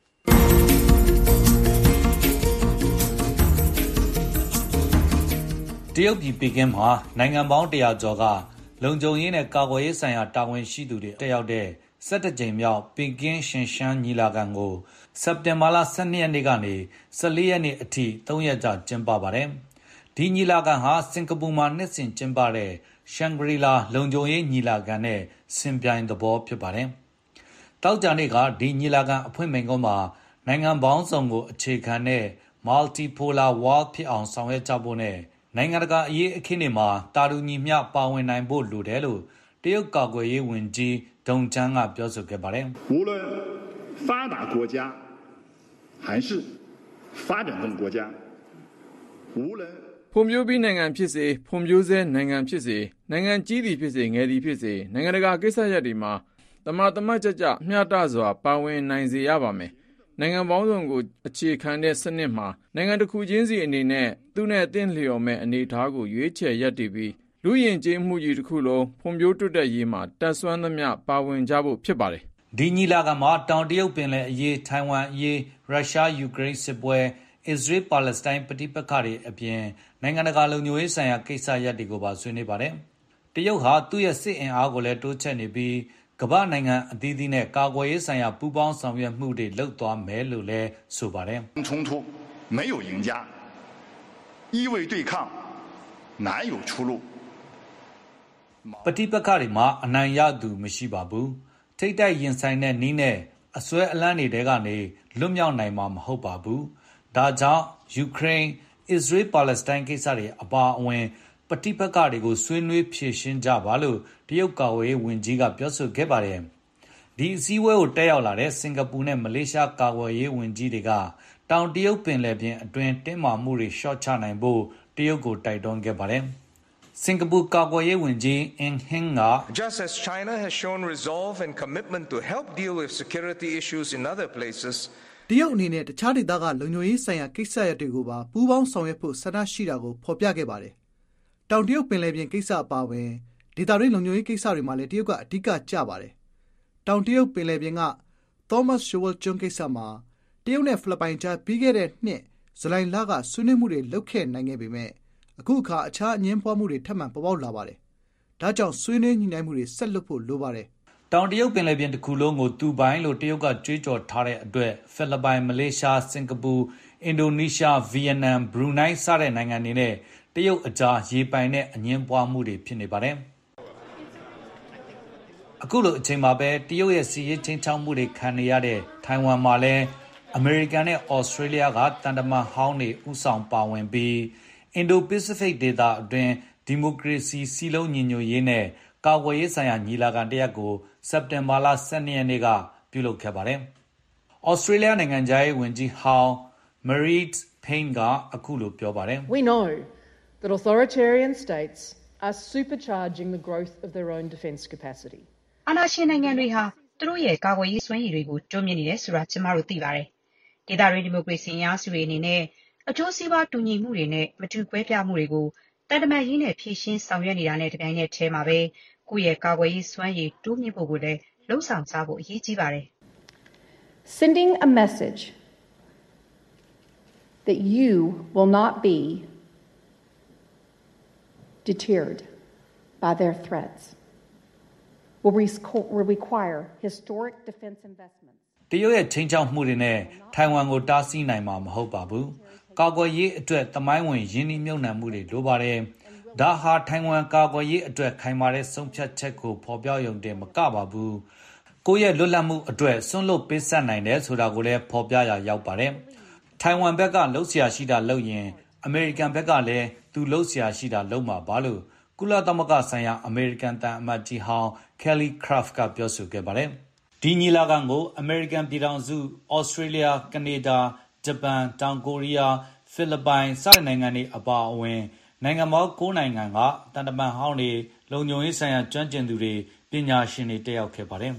တရုတ်ပြည်ပီကင်းမှာနိုင်ငံပေါင်း100ကျော်ကလုံခြုံရေးနဲ့ကာကွယ်ရေးဆိုင်ရာတာဝန်ရှိသူတွေတက်ရောက်တဲ့17ကြိမ်မြောက်ပီကင်းရှင်ရှမ်းညီလာခံကိုစက်တင်ဘာလ12ရက်နေ့ကနေ14ရက်နေ့အထိ3ရက်ကြာကျင်းပပါတယ်။ဒီညီလာခံဟာစင်ကာပူမှာနှစ်စဉ်ကျင်းပတဲ့ရှန်ဂရီလာလုံခြုံရေးညီလာခံနဲ့ဆင်ပြိုင်သဘောဖြစ်ပါတယ်။တောက်ကြနေ့ကဒီညီလာခံအဖွင့်မိန့်ခွန်းမှာနိုင်ငံပေါင်းစုံကိုအခြေခံတဲ့ Multipolar World ဖြစ်အောင်ဆောင်ရွက်ကြဖို့နဲ့နိုင်ငံတကာအရေးအခင်းတွေမှာတာတူညီမျှပါဝင်နိုင်ဖို့လိုတယ်လို့တရုတ်ကာကွယ်ရေးဝန်ကြီးဒုံကျန်းကပြောဆိုခဲ့ပါတယ်无论发达国家还是发展中国家无论ဖွံ့ဖြိုးပြီးနိုင်ငံဖြစ်စေဖွံ့ဖြိုးဆဲနိုင်ငံဖြစ်စေနိုင်ငံကြီးသည်ဖြစ်စေငယ်သည်ဖြစ်စေနိုင်ငံတကာကိစ္စရပ်တွေမှာတမတ်ကျကျမျှတစွာပါဝင်နိုင်စေရပါမယ်နိုင်ငံပေါင်းစုံကိုအခြေခံတဲ့စနစ်မှာနိုင်ငံတစ်ခုချင်းစီအနေနဲ့သူနဲ့အသင့်လျော်မဲ့အနေအထားကိုရွေးချယ်ရပ်တည်ပြီးလူယဉ်ကျေးမှုကြီးတစ်ခုလုံးဖွံ့ဖြိုးတိုးတက်ရေးမှာတက်ဆွမ်းသမျှပါဝင်ကြဖို့ဖြစ်ပါတယ်ဒီညီလာခံမှာတောင်တရုတ်ပင်လယ်အရေးထိုင်ဝမ်အရေးရုရှားယူကရိန်းစစ်ပွဲအစ္စရေးပါလက်စတိုင်းပဋိပက္ခတွေအပြင်နိုင်ငံတကာလုံခြုံရေးဆိုင်ရာကိစ္စရပ်တွေကိုပါဆွေးနွေးပါတယ်တရုတ်ဟာသူ့ရဲ့စစ်အင်အားကိုလည်းတိုးချဲ့နေပြီးကမ္ဘာနိုင်ငံအသီးသီးနဲ့ကာကွယ်ရေးဆိုင်ရာပူးပေါင်းဆောင်ရွက်မှုတွေလုပ်သွားမယ်လို့လည်းဆိုပါတယ်冲突没有赢家一味对抗哪有出路ပဋိပက္ခတွေမှာအနိုင်ရသူမရှိပါဘူးထိတ်တိုက်ရင်ဆိုင်တဲ့နည်းနဲ့အစွဲအလန်းတွေကနေလွတ်မြောက်နိုင်မှာမဟုတ်ပါဘူးဒါကြောင့်ယူကရိန်းအစ္စရေးပါလက်စတိုင်းကိစ္စတွေအပါအဝင်ပဋိပက္ခတွေကိုဆွေးနွေးဖြေရှင်းကြပါလို့တရုတ်ကာကွယ်ရေးဝန်ကြီးကပြောဆိုခဲ့ပါတယ်ဒီအစည်းအဝေးကိုတက်ရောက်လာတဲ့စင်ကာပူနဲ့မလေးရှားကာကွယ်ရေးဝန်ကြီးတွေကတောင်တရုတ်ပင်လယ်ပြင်အတွင်းတင်းမာမှုတွေလျှော့ချနိုင်ဖို့တရုတ်ကိုတိုက်တွန်းခဲ့ပါတယ်စင်ကာပူကာကွယ်ရေးဝန်ကြီးအင်ဟင်းက Just as China has shown resolve and commitment to help deal with security issues in other places တရုတ်အနေနဲ့တခြားဒေသကလုံခြုံရေးဆိုင်ရာကိစ္စရပ်တွေကိုပါပူးပေါင်းဆောင်ရွက်ဖို့ဆန္ဒရှိတာကိုဖော်ပြခဲ့ပါတယ်။တောင်တရုတ်ပင်လယ်ပြင်ကိစ္စအပါအဝင်ဒေသတွင်းလုံခြုံရေးကိစ္စတွေမှာလည်းတရုတ်ကအဓိကကျပါတယ်။တောင်တရုတ်ပင်လယ်ပြင်က Thomas Shoal ကျွန်းကိစ္စမှာတရုတ်နဲ့ဖိလစ်ပိုင်ကြားပြီးခဲ့တဲ့နှစ်ဇူလိုင်လကဆွေးနွေးမှုတွေလုပ်ခဲ့နိုင်ခဲ့ပေမဲ့အခုအခါအခြားအငင်းပွားမှုတွေထပ်မံပေါ်ပေါက်လာပါတယ်။ဒါကြောင့်ဆွေးနွေးညှိနှိုင်းမှုတွေဆက်လုပ်ဖို့လိုပါတယ်။တောင်တရုတ်ပင်လယ်ပြင်တစ်ခုလုံးကိုသူပိုင်လို့တရုတ်ကကြွေးကြော်ထားတဲ့အတွက်ဖိလစ်ပိုင်မလေးရှားစင်ကာပူအင်ဒိုနီးရှားဗီယက်နမ်ဘရူနိုင်းစတဲ့နိုင်ငံတွေနဲ့တရုတ်အကြားရေပိုင်တဲ့အငင်းပွားမှုတွေဖြစ်နေပါတယ်အခုလိုအချိန်မှာပဲတရုတ်ရဲ့စီးရေးချင်းချောင်းမှုတွေခံနေရတဲ့ထိုင်ဝမ်မှာလည်းအမေရိကန်နဲ့ဩစတြေးလျကတန်တမန်ဟောင်းတွေဥဆောင်ပါဝင်ပြီးအင်ဒိုပစိဖိတ်ဒေသအတွင်းဒီမိုကရေစီစီလုံးညီညွတ်ရေးနဲ့ကာကွယ်ရေးဆိုင်ရာညီလာခံတစ်ရပ်ကိုစက်တင်ဘာလ12ရက်နေ့ကပြုလုပ်ခဲ့ပါတယ်။ဩစတြေးလျနိုင်ငံသားရေးဝန်ကြီးဟောင်း Marise Payne ကအခုလိုပြောပါတယ် We know that authoritarian states are supercharging the growth of their own defense capacity. အာဏာရှင်နိုင်ငံတွေဟာသူတို့ရဲ့ကာကွယ်ရေးစွမ်းရည်တွေကိုတိုးမြင့်နေတယ်ဆိုတာကျမတို့သိပါတယ်။ဒေသတွင်းဒီမိုကရေစီအင်အားစုတွေအနေနဲ့အကျိုးစီးပွားတူညီမှုတွေနဲ့မတူကွဲပြားမှုတွေကိုတန်တမာရေးနဲ့ဖြည့်ရှင်းဆောင်ရွက်နေတာနဲ့တပြိုင်နက်တည်းမှာပဲကိုယ့်ရဲ့ကာကွယ်ရေးစွမ်းရည်တိုးမြင့်ဖို့ကိုလည်းလှုံ့ဆော်ကြဖို့အရေးကြီးပါတယ်။ Sending a message that you will not be deterred by their threats will require historic defense investments. တရုတ်ရဲ့ချင်းချောက်မှုတွေနဲ့ထိုင်ဝမ်ကိုတားဆီးနိုင်မှာမဟုတ်ပါဘူး။ကာကွယ်ရေးအတွက်သမိုင်းဝင်ရင်းနှီးမြှုပ်နှံမှုတွေလိုပါတယ်။ဒါဟာထိုင်ဝမ်ကာကွယ်ရေးအတွက်ခိုင်မာတဲ့ဆုံးဖြတ်ချက်ကိုဖော်ပြရုံတည်းမကပါဘူး။ကိုယ့်ရဲ့လွတ်လပ်မှုအတွက်ဆွန့်လွတ်ပေးဆက်နိုင်တယ်ဆိုတာကိုလည်းဖော်ပြရရောက်ပါတယ်။ထိုင်ဝမ်ဘက်ကလှုပ်ရှားရှိတာလုပ်ရင်အမေရိကန်ဘက်ကလည်းသူလှုပ်ရှားရှိတာလုပ်မှာပါလို့ကုလသမဂ္ဂဆိုင်ရာအမေရိကန်တန်အမတ်ကြီးဟောင်း Kelly Craft ကပြောဆိုခဲ့ပါတယ်။ဒီညီလာခံကိုအမေရိကန်ပြည်ထောင်စု၊ဩစတြေးလျ၊ကနေဒါ၊ဂျပန်၊တောင်ကိုရီးယား၊ဖိလစ်ပိုင်စတဲ့နိုင်ငံတွေအပါအဝင်နိုင်ငံပေါင်း9နိုင်ငံကတန်တမန်ဟောင်းတွေလုံခြုံရေးဆိုင်ရာကျွမ်းကျင်သူတွေပညာရှင်တွေတက်ရောက်ခဲ့ပါတယ်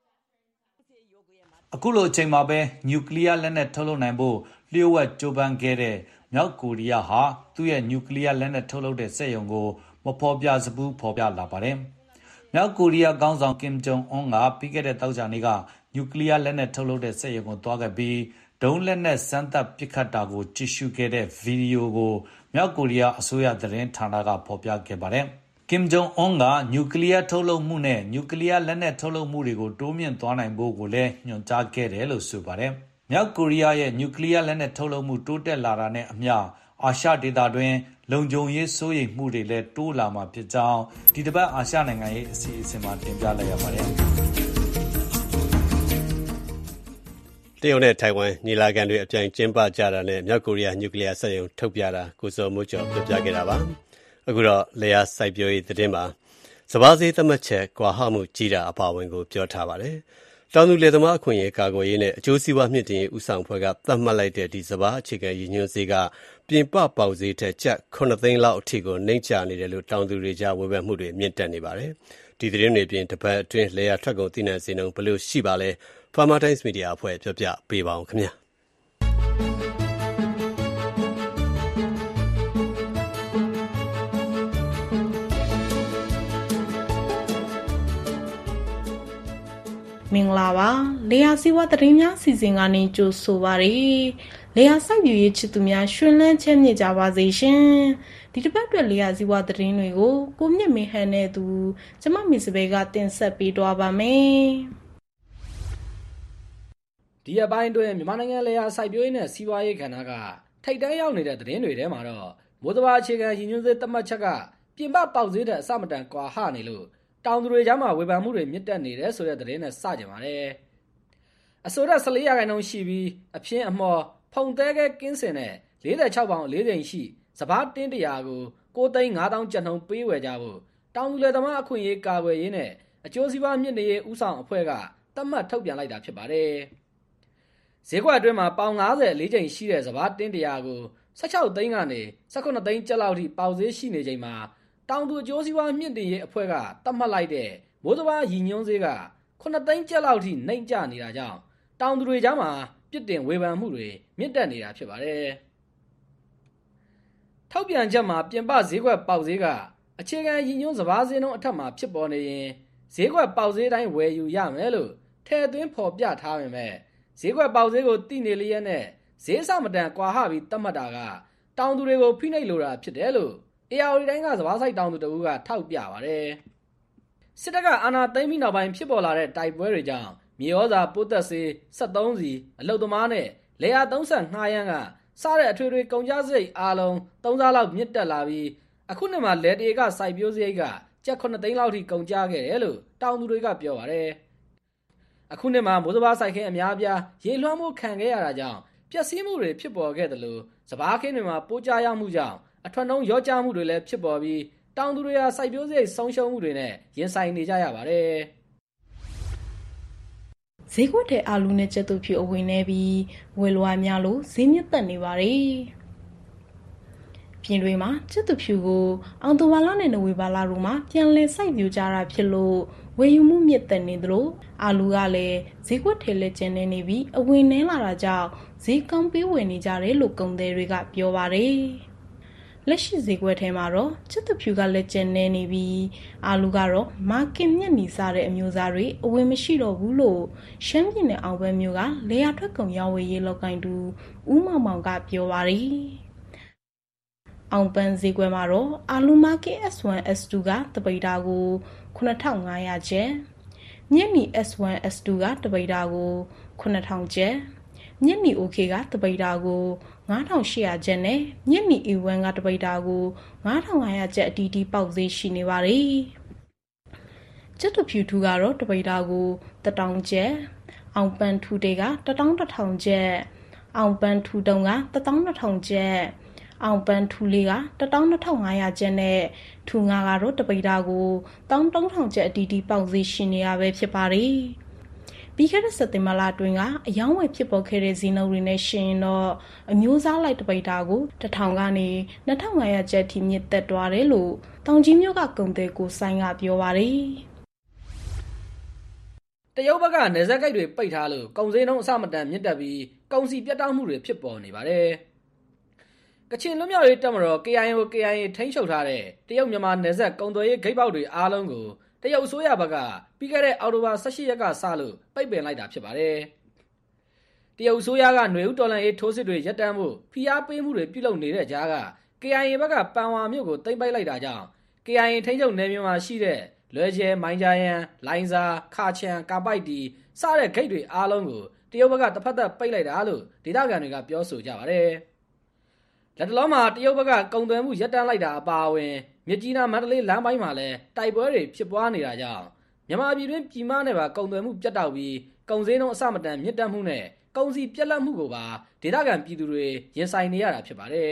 ။အခုလိုအချိန်မှာပဲနျူကလ িয়ার လက်နက်ထုတ်လုပ်နိုင်ဖို့လျှို့ဝှက်ကြိုးပမ်းခဲ့တဲ့မြောက်ကိုရီးယားဟာသူ့ရဲ့နျူကလ িয়ার လက်နက်ထုတ်လုပ်တဲ့စက်ရုံကိုမဖော်ပြစဘူးဖော်ပြလာပါတယ်။မြောက်ကိုရီးယားခေါင်းဆောင်ကင်ဂျုံအွန်းကပြီးခဲ့တဲ့သောကြာနေ့ကနျူကလ িয়ার လက်နက်ထုတ်လုပ်တဲ့စက်ရုံကိုသွားခဲ့ပြီးဒုံးလက်နက်စမ်းသပ်ပစ်ခတ်တာကိုကြည့်ရှုခဲ့တဲ့ဗီဒီယိုကိုမြောက်ကိုရီးယားအစိုးရသတင်းဌာနကဖော်ပြခဲ့ပါတယ်။ကင်ဂျုံအွန်းကနျူကလ িয়ার ထုတ်လုပ်မှုနဲ့နျူကလ িয়ার လက်နက်ထုတ်လုပ်မှုတွေကိုတိုးမြင့်သွားနိုင်ဖို့ကိုလည်းညွှန်ကြားခဲ့တယ်လို့ဆိုပါတယ်။မြောက်ကိုရီးယားရဲ့နျူကလ িয়ার လက်နက်ထုတ်လုပ်မှုတိုးတက်လာတာနဲ့အမျှအာရှဒေသတွင်းလုံခြုံရေးစိုးရိမ်မှုတွေလည်းတိုးလာမှာဖြစ်ကြောင်းဒီတစ်ပတ်အာရှနိုင်ငံရေးအစီအစဉ်မှာတင်ပြလိုက်ရပါတယ်။တရုတ်နဲ့ထိုင်ဝမ်ညီလာခံတွေအပြိုင်ကျင်းပကြတာနဲ့မြောက်ကိုရီးယားနျူကလ িয়ার စက်ရုံထုတ်ပြတာကိုစောမိုးကျော်ပြပြခဲ့တာပါ။အခုတော့လျာစိုက်ပျိုးရေးသတင်းမှာစပါးဈေးသတ်မှတ်ချက်ကွာဟမှုကြီးတာအပါအဝင်ကိုပြောထားပါတယ်။တောင်သူလယ်သမားအခွင့်အရေးကာကွယ်ရေးနဲ့အကျိုးစီးပွားမြင့်တင်ရေးဦးဆောင်ဖွဲ့ကသတ်မှတ်လိုက်တဲ့ဒီစပါးအခြေခံရည်ညွှန်းဈေးကပြင်ပပေါက်ဈေးထက်ကျပ်9သိန်းလောက်အထိကိုနှိမ့်ချနေတယ်လို့တောင်သူတွေကြားဝေဖန်မှုတွေမြင့်တက်နေပါတယ်။ဒီသတင်းတွေပြင်တပတ်အတွင်းလေယာထွက်ကုန်သီးနှံဈေးနှုန်းဘယ်လိုရှိပါလဲ Farmer Times Media အဖွဲ့ပြောပြပေးပါအောင်ခင်ဗျာမင်္ဂလာပါလေယာစီဝါသတင်းများစီစဉ်ကနေကြိုဆိုပါရစေလေယာစိုက်ပျိုးရေးချစ်သူများရှင်လန်းချမ်းမြေ့ကြပါစေရှင်ဒီတစ်ပတ်အတွက်လေယာစီဝါသတင်းတွေကိုကိုမြင့်မင်းဟန်နဲ့သူကျမမီစပယ်ကတင်ဆက်ပေးသွားပါမယ်ဒီအပိုင်းတွင်မြန်မာနိုင်ငံလေယာစိုက်ပျိုးရေးနဲ့စီးပွားရေးကဏ္ဍကထိပ်တန်းရောက်နေတဲ့သတင်းတွေထဲမှာတော့မိုးစဘာအခြေခံရည်ညွှန်းစေးသတ်မှတ်ချက်ကပြင်ပပေါက်ဈေးတဲ့အစမတန်ကွာဟနေလို့တောင်သူတွေကြားမှာဝေဖန်မှုတွေမြင့်တက်နေတယ်ဆိုတဲ့သတင်းနဲ့စကြပါတယ်အစိုးရ14%ရှိပြီးအပြင်းအမော်ဖုံသဲကဲကင်းစင်နဲ့46ပေါင်4ချိန်ရှိစပားတင်း100ကို9,500ကျပ်နှုန်းပေးဝယ်ကြဖို့တောင်သူလယ်သမားအခွင့်အရေးကာကွယ်ရေးနဲ့အကျိုးစီးပွားမြင့်တင်ရေးဦးဆောင်အဖွဲ့ကသတ်မှတ်ထုတ်ပြန်လိုက်တာဖြစ်ပါတယ်ဈေးကွက်အတွင်းမှာပေါင်54ချိန်ရှိတဲ့စပားတင်း100ကို16သိန်းကနေ18သိန်းကျပ်လောက်ထိပေါက်ဈေးရှိနေချိန်မှာတောင်သူအကျိုးစီးပွားမြင့်တင်ရေးအဖွဲ့ကသတ်မှတ်လိုက်တဲ့မိုးစဘာရည်ညွှန်းဈေးက9သိန်းကျပ်လောက်ထိနှိမ့်ကျနေတာကြောင့်တောင်သူတွေကြားမှာပြစ်တင်ဝေဖန်မှုတွေမြင့်တက်နေတာဖြစ်ပါတယ်။ထောက်ပြန်ချက်မှာပြင်ပဈေးကွက်ပေါက်ဈေးကအခြေခံရည်ညွှန်းစဘာဈေးနှုန်းအထက်မှာဖြစ်ပေါ်နေရင်ဈေးကွက်ပေါက်ဈေးတိုင်းဝယ်ယူရမယ်လို့ထည့်သွင်းဖော်ပြထားပေမဲ့ဈေးကွက်ပေါက်ဈေးကိုတိနေလျက်နဲ့ဈေးစမတန်ကွာဟပြီးသတ်မှတ်တာကတောင်သူတွေကိုဖိနှိပ်လိုတာဖြစ်တယ်လို့ARတိုင်းကစဘာဆိုင်တောင်သူတို့ကထောက်ပြပါတယ်။စစ်တပ်ကအာဏာသိမ်းပြီးနောက်ပိုင်းဖြစ်ပေါ်လာတဲ့တိုက်ပွဲတွေကြောင့်မြေဩဇာပိုးသက်စေး73စီအလုတ်သမားနဲ့လေယာ35ရန်ကစားတဲ့အထွေထွေကုန်ကျစရိတ်အားလုံး3စားလောက်မြင့်တက်လာပြီးအခုနှစ်မှာလေတေကစိုက်ပျိုးစရိတ်ကကျပ်9သိန်းလောက်ထိကုန်ကျခဲ့တယ်လို့တောင်သူတွေကပြောပါတယ်။အခုနှစ်မှာမိုးစဘာစိုက်ခင်းအများအပြားရေလွှမ်းမှုခံခဲ့ရတာကြောင့်ပျက်စီးမှုတွေဖြစ်ပေါ်ခဲ့တယ်လို့စဘာခင်းတွေမှာပိုးကျရောက်မှုကြောင့်အထွတ်နှုံးရောကြမှုတွေလည်းဖြစ်ပေါ်ပြီးတောင်သူတွေဟာစိုက်ပျိုးစရိတ်ဆုံးရှုံးမှုတွေနဲ့ရင်ဆိုင်နေကြရပါတယ်။ဈေးကွက်ထဲအာလူနဲ့ကျက်သူဖြူအဝင်နေပြီးဝယ်လိုအားများလို့ဈေးမြင့်တက်နေပါတယ်။ပြင်တွေမှာကျက်သူဖြူကိုအောင်တိုဘာလနဲ့နဝေဘာလတို့မှာပြန်လည်စိုက်ပျိုးကြတာဖြစ်လို့ဝယ်ယူမှုမြင့်တက်နေသလိုအာလူကလည်းဈေးကွက်ထဲလက်ကျန်နေပြီးအဝင်နှဲလာတာကြောင့်ဈေးကောင်းပေးဝယ်နေကြတယ်လို့ကုန်သည်တွေကပြောပါတယ်။လက်ရှိဈေးကွက်ထဲမှာတော့ချစ်သူဖြူကလက်ကျန်နေပြီးအာလူကတော့မာကင်မြက်နီစားတဲ့အမျိုးသားတွေအဝင်မရှိတော့ဘူးလို့ရှမ်းပြည်နယ်အောင်ဘက်မြို့ကလေယာထွက်ကုန်ရောင်းဝယ်ရေးလောက်ကင်တူဦးမောင်မောင်ကပြောပါတယ်။အောင်ပန်းဈေးကွက်မှာတော့အာလူမာကင် S1 S2 ကတပိတာကို9,500ကျပ်ညက်နီ S1 S2 ကတပိတာကို9,000ကျပ်ညက်နီ OK ကတပိတာကို9,800ကျပ်နဲ့ညက်နီ A1 ကတပိတာကို9,500ကျပ်အတီးတီးပေါက်ဈေးရှိနေပါတယ်။ကျက်တူဖြူထူကတော့တပိတာကို1,000ကျပ်အောင်ပန်းထူတေက1,100ကျပ်အောင်ပန်းထူတုံက1,200ကျပ်အောင်ပန်းထူလေးက1,2,500ကျပ်နဲ့ထူငါကတော့တပိတာကို1,300ကျပ်အတီးတီးပေါက်ဈေးရှိနေရပဲဖြစ်ပါတယ်။ပြီးခဲ့တဲ့စက်တင်ဘာလအတွင်းကအယောင်းဝယ်ဖြစ်ပေါ်ခဲ့တဲ့ဈေးနှုန်းတွေနဲ့ရှင်တော့အမျိုးစားလိုက်တပိတာကို1,000ကနေ2,500ကျပ်ထိမြင့်တက်သွားတယ်လို့တောင်ကြီးမြို့ကကုန်သည်ကိုဆိုင်ကပြောပါတယ်။တရုတ်ဘက်ကနေဆက်ကိတ်တွေပိတ်ထားလို့ကုန်စည်နှုန်းအဆမတန်မြင့်တက်ပြီးကုန်စည်ပြတ်တောက်မှုတွေဖြစ်ပေါ်နေပါတယ်။ကချင်လွတ်မြောက်ရေးတပ်မတော် KIA ထိန်းချုပ်ထားတဲ့တရုတ်မြန်မာနယ်စပ်ကုန်သွယ်ရေးဂိတ်ပေါက်တွေအားလုံးကိုတရုတ်အစိုးရဘက်ကပြီးခဲ့တဲ့အောက်တိုဘာ18ရက်ကစလို့ပိတ်ပင်လိုက်တာဖြစ်ပါတယ်။တရုတ်အစိုးရကຫນွေဦးတော်လှန်ရေးထိုးစစ်တွေရပ်တန့်ဖို့ဖိအားပေးမှုတွေပြုလုပ်နေတဲ့ကြားက KIA ဘက်ကပန်ဝါမြို့ကိုသိမ်းပိုက်လိုက်တာကြောင့် KIA ထိန်းချုပ်နယ်မြေမှာရှိတဲ့လွယ်ကျဲမိုင်းကြရန်လိုင်းစာခါချန်ကာပိုက်တီစတဲ့ဂိတ်တွေအားလုံးကိုတရုတ်ဘက်ကတစ်ဖက်သက်ပိတ်လိုက်တာလို့ဒေသခံတွေကပြောဆိုကြပါတယ်။လက်တလုံးမှာတရုတ်ဘက်ကကုန်သွယ်မှုရပ်တန့်လိုက်တာအပါအဝင်မြစ်ကြီးနားမန္တလေးလမ်းပိုင်းမှာလည်းတိုက်ပွဲတွေဖြစ်ပွားနေတာကြောင့်မြန်မာပြည်တွင်းပြည်မနဲ့ပါကုန်သွယ်မှုပြတ်တောက်ပြီးကုန်စည်နှုန်းအဆမတန်မြင့်တက်မှုနဲ့ကုန်စည်ပြတ်လတ်မှုကိုပါဒေသခံပြည်သူတွေရင်ဆိုင်နေရတာဖြစ်ပါတယ်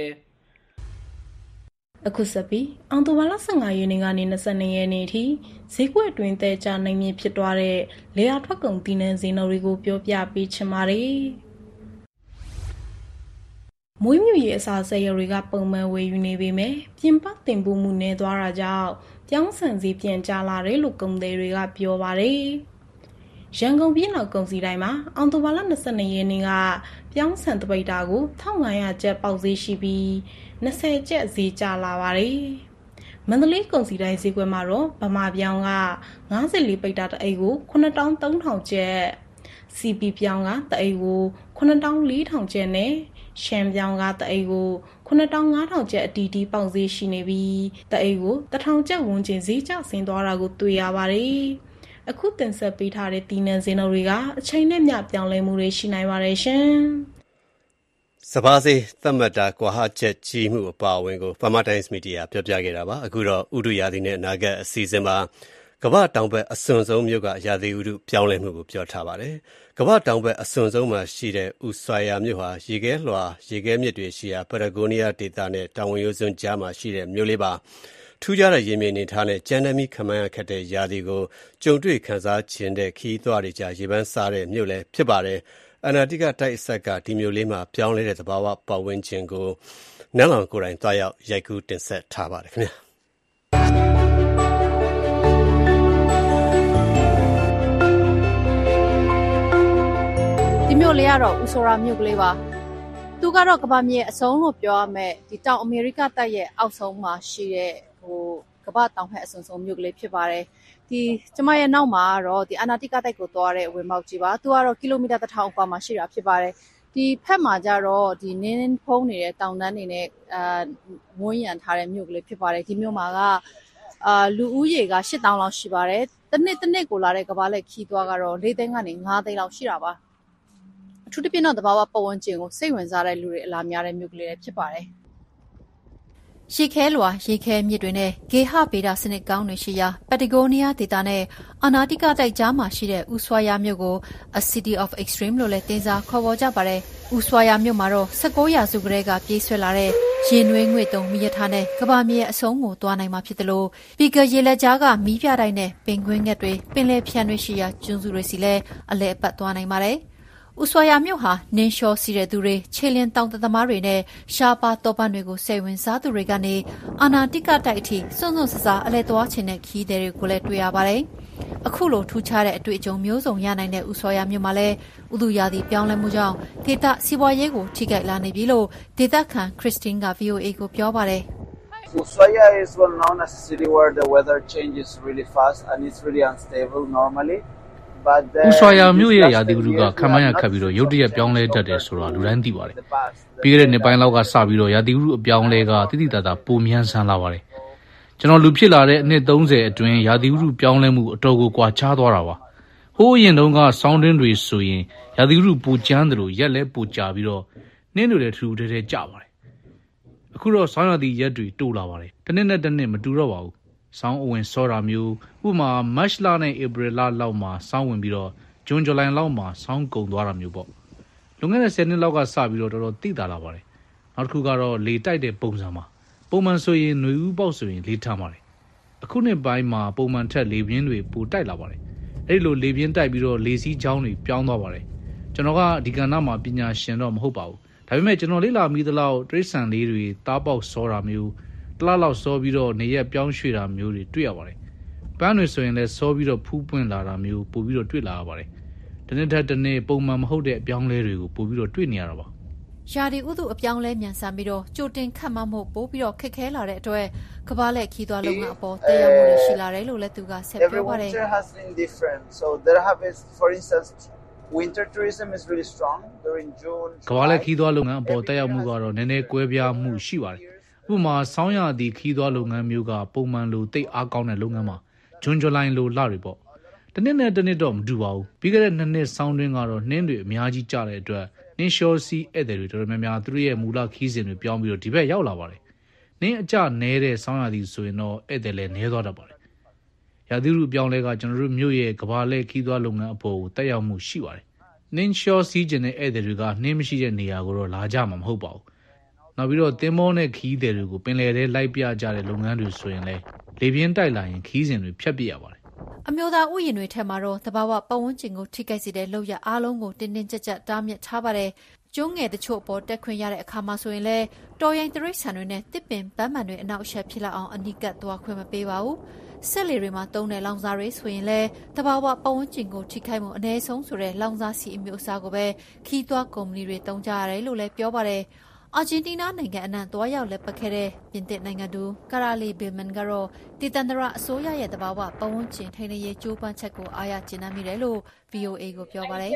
။အခုဆက်ပြီးအောင်တိုဘာလ15ရက်နေ့ကနေ22ရက်နေ့ထိဈေးကွက်အတွင်းတဲကြနိုင်မြင့်ဖြစ်သွားတဲ့လေယာထွက်ကုန်သီးနှံဈေးနှုန်းတွေကိုပြောပြပေးချင်ပါတယ်။မွေးမြူရေးအစာစက်ရုံတွေကပုံမှန်ဝယ်ယူနေပေမဲ့ပြင်ပတင်ပို့မှုနည်းသွားတာကြောင့်ပြောင်းဆန်စီပြန်ကျလာတယ်လို့ကုန်သည်တွေကပြောပါတယ်။ရန်ကုန်ပြည်နယ်ကုန်စည်တိုင်းမှာအောက်တိုဘာလ22ရက်နေ့ကပြောင်းဆန်တပိတ်တာကို1500ကျပ်ပေါက်ဈေးရှိပြီး20ကျပ်ဈေးကျလာပါတယ်။မန္တလေးကုန်စည်တိုင်းဈေးကွက်မှာတော့ဗမာပြောင်းက54ပိတ်တာတအိတ်ကို9300ကျပ် CP ပြောင်းကတအိတ်ကို9400ကျပ်နဲ့ရှမ်းပြောင်းကတအိတ်ကို9500ကျပ်အတီးတီးပေါက်ဈေးရှိနေပြီးတအိတ်ကို1000ကျပ်ဝန်းကျင်ဈေးကျဆင်းသွားတာကိုတွေ့ရပါတယ်။အခုတင်ဆက်ပေးထားတဲ့တီနန်ဈေးနှုန်းတွေကအချိန်နဲ့မျှပြောင်းလဲမှုတွေရှိနိုင်ပါတယ်ရှင်။စပါးဈေးသတ်မှတ်တာကွာဟချက်ကြီးမှုအပါအဝင်ကို Burma Times Media ပြောပြခဲ့တာပါ။အခုတော့ဥတုရာသီနဲ့အနာဂတ်အစီအစဉ်မှာကမ္ဘာတောင်ဘက်အစွန်ဆုံးမြို့ကရာသီဥတုပြောင်းလဲမှုကိုပြောထားပါတယ်။ကမ္ဘာတောင်ဘက်အစွန်ဆုံးမှာရှိတဲ့ဥဆွာယာမြို့ဟာရေခဲလွှာရေခဲမြစ်တွေရှိရာပရဂိုနီးယားဒေသနဲ့တောင်ဝင်ရိုးစွန်းကြားမှာရှိတဲ့မြို့လေးပါ။ထူးခြားတဲ့ရေမြေအနေထားနဲ့ကြမ်းတမ်းပြီးခမန်းရခက်တဲ့ရာသီကိုကြုံတွေ့ခံစားခြင်းတဲ့ခီးသွားတွေကြားရေပန်းစားတဲ့မြို့လည်းဖြစ်ပါတယ်။အန္တာတိကတိုက်အဆက်ကဒီမြို့လေးမှာပြောင်းလဲတဲ့သဘာဝပတ်ဝန်းကျင်ကိုနန်းလောင်ကိုယ်တိုင်သွားရောက်ရိုက်ကူးတင်ဆက်ထားပါတယ်ခင်ဗျာ။မြို့လေးကတော့ဥဆိုရာမြို့ကလေးပါသူကတော့ကမ္ဘာမြေအဆုံးလို့ပြောရမယ်ဒီတောင်အမေရိကတိုက်ရဲ့အောက်ဆုံးမှာရှိတဲ့ကမ္ဘာတောင်ဘက်အစွန်ဆုံးမြို့ကလေးဖြစ်ပါတယ်ဒီကျမရဲ့နောက်မှာကတော့ဒီအနာတိကတိုက်ကိုသွားတဲ့ဝင်ပေါက်ကြီးပါသူကတော့ကီလိုမီတာ1000အကွာမှာရှိတာဖြစ်ပါတယ်ဒီဖက်မှာကျတော့ဒီနင်းဖုံးနေတဲ့တောင်တန်းတွေနဲ့ဝန်းရံထားတဲ့မြို့ကလေးဖြစ်ပါတယ်ဒီမြို့မှာကလူဦးရေက8000လောက်ရှိပါတယ်တစ်နှစ်ကိုလာတဲ့ကမ္ဘာလက်ခီးသွားကတော့4သိန်းကနေ5သိန်းလောက်ရှိတာပါအထူးသဖြင့်တော့သဘာဝပတ်ဝန်းကျင်ကိုစိတ်ဝင်စားတဲ့လူတွေအလားများတဲ့မြို့ကလေးတွေဖြစ်ပါတယ်။ရေခဲလွှာရေခဲမြစ်တွေနဲ့ဂေဟဗေဒစနစ်ကောင်းတွေရှိရာပက်တဂိုနီးယားဒေသနဲ့အာနာတိကတိုက်ကြားမှာရှိတဲ့ဥဆွာယာမြို့ကို A City of Extreme လို့လည်းတင်စားခေါ်ဝေါ်ကြပါတယ်။ဥဆွာယာမြို့မှာတော့19ရာစုကတည်းကပြေးဆွဲလာတဲ့ရေနွေးငွေ့တုံမီးရထားနဲ့ကမ္ဘာမြေအဆုံးကိုသွားနိုင်မှာဖြစ်တယ်လို့ပီကာရေလက်ကြားကမီးပြတိုင်းနဲ့ပင်ကွင်းငှက်တွေပင်လယ်ဖြန်တွေရှိရာကျွန်းစုတွေစီလည်းအလဲအပတ်သွားနိုင်ပါတယ်။ဥဆွာယာမြို့ဟာနင်းလျှောစီတဲ့သူတွေခြေလင်းတောင်တသမားတွေနဲ့ရှားပါတောပန်းတွေကိုစိတ်ဝင်စားသူတွေကနေအာနာတိကတိုက်အထိစွန့်စွန့်ဆဆအလဲသွားခြင်းနဲ့ခီးတဲ့တွေကိုလည်းတွေ့ရပါတယ်။အခုလိုထူးခြားတဲ့အတွေ့အကြုံမျိုးစုံရနိုင်တဲ့ဥဆွာယာမြို့မှာလည်းဥတုရာသီပြောင်းလဲမှုကြောင့်ဒေသစီးပွားရေးကိုထိခိုက်လာနေပြီလို့ဒေသခံခရစ်စတင်းက VOA ကိုပြောပါတယ်။ Ushuaia is well known as a city where the weather changes really fast and it's really unstable normally. ဥဆွာယာမြို့ရဲ့ရာသီဥတုကခမန်းရခတ်ပြီးတော့ရုတ်တရက်ပြောင်းလဲတတ်တယ်ဆိုတာလူတိုင်းသိပါတယ်။ပြီးခဲ့တဲ့နှစ်ပိုင်းလောက်ကစပြီးတော့ရာသီဥတုအပြောင်းလဲကတိတိတသာပိုမြန်ဆန်လာပါတယ်။ကျွန်တော်လူဖြစ်လာတဲ့အနှစ်30အတွင်းရာသီဥတုပြောင်းလဲမှုအတော်ကိုကွာခြားသွားတာပါ။ဟိုးအရင်တုန်းကဆောင်းတွင်းတွေဆိုရင်ရာသီဥတုပိုကျန်းတယ်လို့ရက်လဲပိုကြာပြီးတော့နှင်းတွေလည်းထူထူထဲထဲကျပါတယ်။အခုတော့ဆောင်းရာသီရက်တွေတိုးလာပါတယ်။တစ်နှစ်နဲ့တစ်နှစ်မတူတော့ပါဘူး။ဆောင်းအဝင်စောတာမျိုးဥပမာမတ်လနဲ့ဧပြီလလောက်မှာဆောင်းဝင်ပြီးတော့ဇွန်ဇူလိုင်လောက်မှာဆောင်းကုန်သွားတာမျိုးပေါ့လွန်ခဲ့တဲ့10နှစ်လောက်ကစပြီးတော့တော်တော်သိတာလာပါတယ်နောက်တစ်ခုကတော့လေတိုက်တဲ့ပုံစံပါပုံမှန်ဆိုရင်ຫນွေဥပေါက်ဆိုရင်လေထမ်းပါတယ်အခုနှစ်ပိုင်းမှာပုံမှန်ထက်လေပြင်းတွေပိုတိုက်လာပါတယ်အဲ့ဒီလိုလေပြင်းတိုက်ပြီးတော့လေစီးချောင်းတွေပြောင်းသွားပါတယ်ကျွန်တော်ကဒီကဏ္ဍမှာပညာရှင်တော့မဟုတ်ပါဘူးဒါပေမဲ့ကျွန်တော်လေ့လာမိသလောက်တရိတ်ဆန်လေးတွေတားပေါက်စောတာမျိုးတလားလောက်စောပြီးတော့နေရက်ပြောင်းရွှေ့တာမျိုးတွေတွေ့ရပါတယ်ပန်းတွေဆိုရင်လည်းစောပြီးတော့ဖူးပွင့်လာတာမျိုးပို့ပြီးတော့တွေ့လာရပါတယ်တနေ့ထက်တနေ့ပုံမှန်မဟုတ်တဲ့အပြောင်းလဲတွေကိုပို့ပြီးတော့တွေ့နေရတာပါရာသီဥတုအပြောင်းလဲမြန်ဆန်ပြီးတော့ကြိုတင်ခတ်မှတ်မှုပို့ပြီးတော့ခက်ခဲလာတဲ့အတွက်ကမ္ဘာလက်ခီးသွားလုပ်ငန်းအပေါ်တက်ရောက်မှုတွေရှိလာတယ်လို့လည်းသူကဆက်ပြောပါတယ် Every winter has been different so there have been for instance winter tourism is really strong during June ကမ္ဘာလက်ခီးသွားလုပ်ငန်းအပေါ်တက်ရောက်မှုကတော့နည်းနည်းကွဲပြားမှုရှိပါတယ်ဥပမာဆောင်းရာသီခီးသွားလုပ်ငန်းမျိုးကပုံမှန်လိုတိတ်အားကောင်းတဲ့လုပ်ငန်းမှာဂျွန်ဇူလိုင်လိုလတွေပေါ့တနည်းနဲ့တနည်းတော့မတူပါဘူးပြီးခဲ့တဲ့2နှစ်ဆောင်းတွင်းကတော့နှင်းတွေအများကြီးကျတဲ့အတွက်နှင်းလျှောစီးဧည့်သည်တွေတော်တော်များများသူတို့ရဲ့မူလခီးစဉ်တွေပြောင်းပြီးတော့ဒီဘက်ရောက်လာပါတယ်နှင်းအကျနဲတဲ့ဆောင်းရာသီဆိုရင်တော့ဧည့်သည်လည်းနည်းသွားတတ်ပါတယ်ရာသီဥတုပြောင်းလဲကကျွန်တော်တို့မြို့ရဲ့ကမ္ဘာလက်ခီးသွားလုပ်ငန်းအပေါ်ကိုတက်ရောက်မှုရှိပါတယ်နှင်းလျှောစီးခြင်းတဲ့ဧည့်သည်တွေကနှင်းမရှိတဲ့နေရာကိုတော့လာကြမှာမဟုတ်ပါဘူးနောက်ပြီးတော့သင်္ဘောနဲ့ခီးသည်တွေကိုပင်လယ်ထဲလိုက်ပြကြတဲ့လုပ်ငန်းတွေဆိုရင်လည်းလေပြင်းတိုက်လာရင်ခီးစဉ်တွေဖြတ်ပြရပါတယ်အမျိုးသားဥယျာဉ်တွေထက်မှာတော့သဘာဝပတ်ဝန်းကျင်ကိုထိခိုက်စေတဲ့လုပ်ရအားလုံးကိုတင်းတင်းကြပ်ကြပ်တားမြစ်ထားပါတယ်ကျုံးငယ်တချို့ပေါ်တက်ခွင့်ရတဲ့အခါမှာဆိုရင်လည်းတော်ရိုင်းတရိတ်ဆန်တွေနဲ့တစ်ပင်ပန်းမှန်တွေအနောက်အရှက်ဖြစ်လာအောင်အနိကတ်သွားခွင့်မပေးပါဘူးဆက်လီတွေမှာတုံးတဲ့လောင်စာတွေဆိုရင်လည်းတဘာဝပတ်ဝန်းကျင်ကိုထိခိုက်မှုအနည်းဆုံးဆိုတဲ့လောင်စာစီအမျိုးအစားကိုပဲခီးသွွားကုမ္ပဏီတွေတုံးကြရတယ်လို့လည်းပြောပါတယ်အာဂျင်တီးနားနိုင်ငံအနှံ့သွားရောက်လက်ပတ်ခဲ့တဲ့ပြင်သစ်နိုင်ငံသူကာရာလီဘီမန်ကတော့တီတန်ဒရာအစိုးရရဲ့တဘာဝပတ်ဝန်းကျင်ထိန်းသိမ်းရေးကြိုးပမ်းချက်ကိုအားရကျဉ်းနှံမိတယ်လို့ VOA ကိုပြောပါတယ်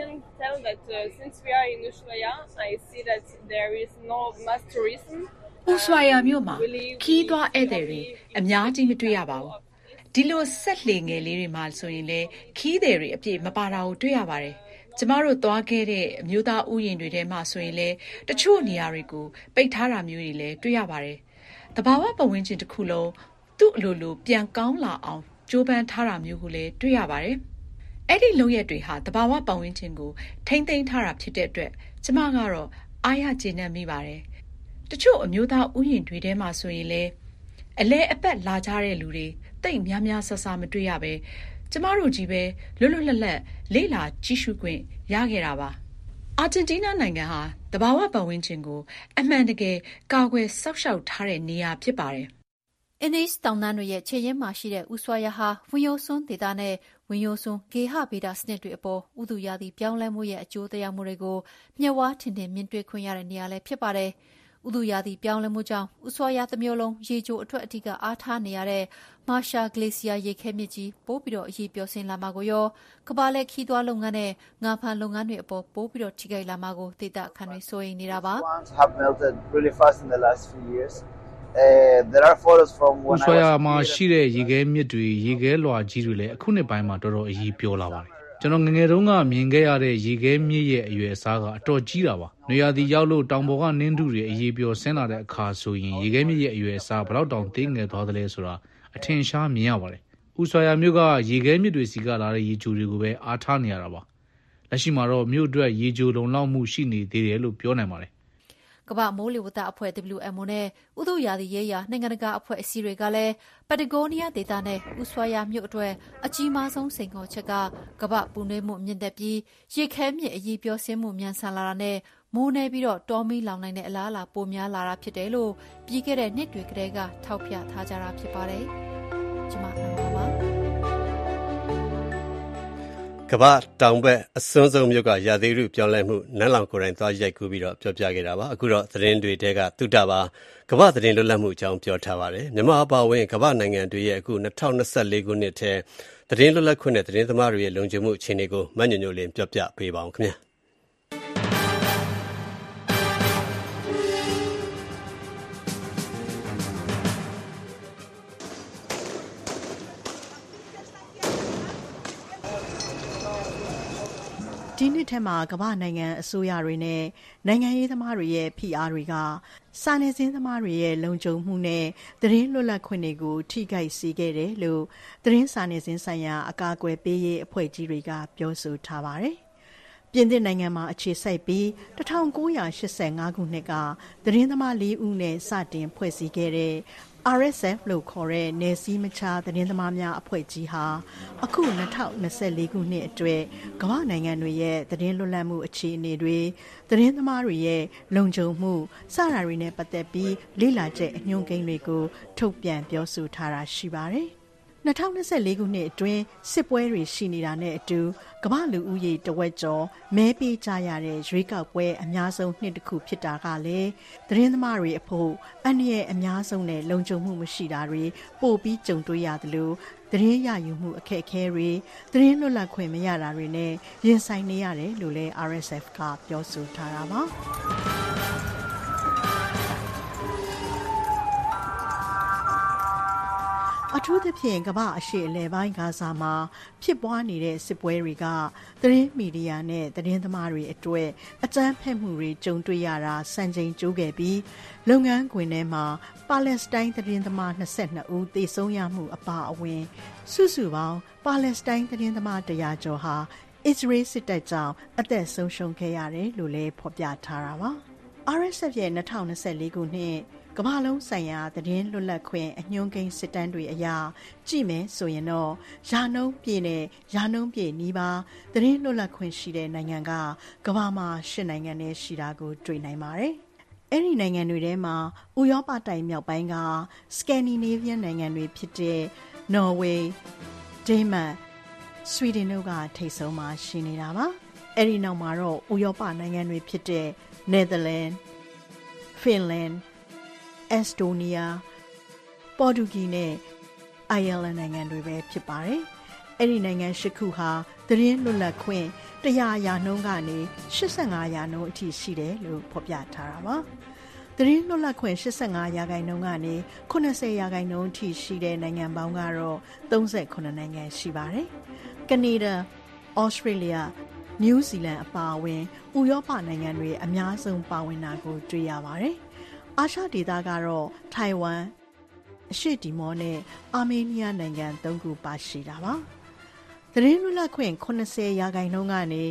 ဥဆွာယာမြို့မှာခီးသွွားဧည့်သည်တွေအများကြီးမတွေ့ရပါဘူးဒီလိုဆက်လှေငယ်လေးတွေမှာဆိုရင်လည်းခီးသည်တွေအပြည့်မပါတာကိုတွေ့ရပါတယ်ကျမတို့သွားခဲ့တဲ့အမျိုးသားဥယျာဉ်တွေထဲမှာဆိုရင်လည်းတချို့နေရာတွေကိုပိတ်ထားတာမျိုးတွေလည်းတွေ့ရပါတယ်။တဘာဝပတ်ဝန်းကျင်တစ်ခုလုံးသူ့အလိုလိုပြန်ကောင်းလာအောင်ကြိုးပမ်းထားတာမျိုးကိုလည်းတွေ့ရပါတယ်။အဲ့ဒီလုပ်ရက်တွေဟာတဘာဝပတ်ဝန်းကျင်ကိုထိမ့်သိမ်းထားတာဖြစ်တဲ့အတွက်ကျမကတော့အားရကျေနပ်မိပါတယ်။တချို့အမျိုးသားဥယျာဉ်တွေထဲမှာဆိုရင်လည်းအလဲအပတ်လာကြတဲ့လူတွေတိတ်များများဆဆမတွေ့ရပဲကျမတို့ကြီးပဲလွတ်လွတ်လပ်လပ်လေ့လာကြည့်ရှုခွင့်ရခဲ့တာပါအာဂျင်တီးနားနိုင်ငံဟာတဘာဝပတ်ဝန်းကျင်ကိုအမှန်တကယ်ကာကွယ်စောင့်ရှောက်ထားတဲ့နေရာဖြစ်ပါတယ်အင်းနီးတောင်တန်းတွေရဲ့ခြေရင်းမှာရှိတဲ့ဥဆွာယာဟာဝင်ရိုးစွန်းဒေသနဲ့ဝင်ရိုးစွန်းဂေဟဗေဒစနစ်တွေအပေါ်ဥတုရာသီပြောင်းလဲမှုရဲ့အကျိုးသက်ရောက်မှုတွေကိုမျက်ဝါးထင်ထင်မြင်တွေ့ခွင့်ရတဲ့နေရာလည်းဖြစ်ပါတယ်ဥတုရာသီပြောင်းလဲမှုကြောင့်ဥဆွာယာတစ်မျိုးလုံးရေချိုအထွတ်အထိပ်ကအားထားနေရတဲ့မာရှာဂလေဆီယာရေခဲမြစ်ကြီးပိုးပြီးအရေးပျော်စင်လာမှာကိုရောကမ္ဘာလက်ခီးသွွားလုပ်ငန်းနဲ့ငါးဖမ်းလုပ်ငန်းတွေအပေါ်ပိုးပြီးထိခိုက်လာမှာကိုဒေသခံတွေစိုးရိမ်နေတာပါဥဆွာယာမှာရှိတဲ့ရေခဲမြစ်တွေရေခဲလွှာကြီးတွေလည်းအခုနှစ်ပိုင်းမှာတော်တော်အရေးပျော်လာပါတယ်ကျွန်တော်ငငယ်တုန်းကမြင်ခဲ့ရတဲ့ရေခဲမြစ်ရဲ့အရွယ်အစားကအတော်ကြီးတာပါ။နေရာဒီရောက်လို့တောင်ပေါ်ကနင်းထုတွေအရေးပျော်ဆင်းလာတဲ့အခါဆိုရင်ရေခဲမြစ်ရဲ့အရွယ်အစားဘယ်တော့တောင်သေးငယ်သွားသလဲဆိုတာအထင်ရှားမြင်ရပါတယ်။ဥဆွာယာမြို့ကရေခဲမြစ်တွေစီကလာတဲ့ရေချိုတွေကိုပဲအားထားနေရတာပါ။လက်ရှိမှာတော့မြို့အတွက်ရေချိုလုံလောက်မှုရှိနေသေးတယ်လို့ပြောနိုင်ပါတယ်ကမ္ဘာမိုးလေဝသအဖွဲ့ WMO နဲ့ဥတုရာသီရေးရာနိုင်ငံတကာအဖွဲ့အစည်းတွေကလည်းပက်တဂိုးနီးယားဒေသနဲ့ဥဆွာယာမြို့အတွက်အကြီးမားဆုံးစိန်ခေါ်ချက်ကကမ္ဘာပူနွေးမှုမြင့်တက်ပြီးရေခဲမြစ်အရေးပြောစင်းမှုမြန်ဆန်လာတာနဲ့မိုးနေပြီးတောမီးလောင်နိုင်တဲ့အလားအလာပိုများလာတာဖြစ်တယ်လို့ပြီးခဲ့တဲ့နှစ်တွေကတည်းကထောက်ပြထားကြတာဖြစ်ပါတယ်။ကျွန်မနာပါကမ္ဘာတောင်ဘက်အစွန်းဆုံးမြို့ကရာသီဥတုပြောင်းလဲမှုနန်းလောင်ကိုယ်တိုင်သွားရိုက်ကူးပြီးပြောပြခဲ့တာပါအခုတော့သတင်းတွေတဲကသုတပါကမ္ဘာသတင်းလွတ်လပ်မှုအကြောင်းပြောထားပါတယ်မြန်မာအပါအဝင်ကမ္ဘာနိုင်ငံတွေရဲ့အခု2024ခုနှစ်ထဲသတင်းလွတ်လပ်ခွင့်နဲ့သတင်းသမားတွေရဲ့လုံခြုံမှုအခြေအနေကိုမညညိုလင်းပြောပြပေးပါအောင်ခင်ဗျာဒီနှစ်ထဲမှာကမ္ဘာနိုင်ငံအစိုးရတွေနဲ့နိုင်ငံရေးသမားတွေရဲ့ဖိအားတွေကစာနယ်ဇင်းသမားတွေရဲ့လုံခြုံမှုနဲ့သတင်းလွတ်လပ်ခွင့်တွေကိုထိခိုက်စေခဲ့တယ်လို့သတင်းစာနယ်ဇင်းဆိုင်ရာအကာအကွယ်ပေးရေးအဖွဲ့ကြီးတွေကပြောဆိုထားပါတယ်။ပြင်သစ်နိုင်ငံမှာအခြေစိုက်ပြီး1985ခုနှစ်ကသတင်းသမား4ဦးနဲ့စတင်ဖွဲ့စည်းခဲ့တဲ့RSF လို့ခေါ်တဲ့နယ်စည်းမခြားသတင်းသမားများအဖွဲ့ကြီးဟာအခု2024ခုနှစ်အတွက်ကမ္ဘာနိုင်ငံတွေရဲ့သတင်းလွတ်လပ်မှုအခြေအနေတွေသတင်းသမားတွေရဲ့လုံခြုံမှုစတာတွေနဲ့ပတ်သက်ပြီးလေ့လာချက်အညွှန်းကိန်းတွေကိုထုတ်ပြန်ပြောဆိုထားတာရှိပါတယ်။2024ခုနှစ်အတွင်းစစ်ပွဲတွေရှိနေတာနဲ့အတူကမ္ဘာလူဦးရေတဝက်ကျော်မဲပေးကြရတဲ့ရွေးကောက်ပွဲအများဆုံးနှစ်တစ်ခုဖြစ်တာကလည်းသတင်းသမားတွေအဖို့အန္တရာယ်အများဆုံးနဲ့လုံခြုံမှုမရှိတာတွေပိုပြီးကြုံတွေ့ရသလိုသတင်းရယူမှုအခက်အခဲတွေသတင်းလွတ်လပ်ခွင့်မရတာတွေနဲ့ရင်ဆိုင်နေရတယ်လို့လည်း RSF ကပြောဆိုထားတာပါအထူးသဖြင့်ကမ္ဘာအရှေ့အလယ်ပိုင်းဂါဇာမှာဖြစ်ပွားနေတဲ့စစ်ပွဲတွေကသတင်းမီဒီယာနဲ့သတင်းသမားတွေအတွက်အကြမ်းဖက်မှုတွေကြုံတွေ့ရတာစံချိန်ကျိုးခဲ့ပြီးလုပ်ငန်းခွင်ထဲမှာပါလက်စတိုင်းသတင်းသမား22ဦးသေဆုံးရမှုအပါအဝင်စုစုပေါင်းပါလက်စတိုင်းသတင်းသမား100ကျော်ဟာအစ္စရေးစစ်တပ်ကြောင့်အသက်ဆုံးရှုံးခဲ့ရတယ်လို့လည်းဖော်ပြထားတာပါ။ RSF ရဲ့2024ခုနှစ်ကမ္ဘာလုံးဆိုင်ရာသတင်းလွတ်လပ်ခွင့်အညွှန်းကိန်းစစ်တမ်းတွေအရကြည့်မယ်ဆိုရင်တော့ရာနှုန်းပြည့်နဲ့ရာနှုန်းပြည့်နီးပါးသတင်းလွတ်လပ်ခွင့်ရှိတဲ့နိုင်ငံကကမ္ဘာမှာ10နိုင်ငံနဲ့ရှိတာကိုတွေ့နိုင်ပါတယ်။အဲ့ဒီနိုင်ငံတွေထဲမှာဥရောပတိုက်မြောက်ပိုင်းကစကန်ဒီနေးဗီးယန်းနိုင်ငံတွေဖြစ်တဲ့နော်ဝေး၊ဒိန်းမတ်၊ဆွီဒင်တို့ကထိပ်ဆုံးမှာရှိနေတာပါ။အဲ့ဒီနောက်မှာတော့ဥရောပနိုင်ငံတွေဖြစ်တဲ့နယ်သာလန်၊ဖင်လန်၊အက်စတိုးနီးယား၊ပေါ်တူဂီနဲ့အိုင်ယာလန်နိုင်ငံတွေပဲဖြစ်ပါတယ်။အဲ့ဒီနိုင်ငံ10ခုဟာသတင်းလွတ်လပ်ခွင့်100%ကနေ85%အထိရှိတယ်လို့ဖော်ပြထားတာပါ။သတင်းလွတ်လပ်ခွင့်85%ကနေ80%အထိရှိတဲ့နိုင်ငံပေါင်းကတော့38နိုင်ငံရှိပါတယ်။ကနေဒါ၊ဩစတြေးလျ၊နယူးဇီလန်အပါအဝင်ဥရောပနိုင်ငံတွေအများဆုံးပါဝင်တာကိုတွေ့ရပါတယ်။အာရှဒေသကတော့ထိုင်ဝမ်၊အရှေ့တီမောနဲ့အာမေးနီးယားနိုင်ငံ3ခုပါရှိတာပါ။သတင်းလွတ်လပ်ခွင့်80%ကနေ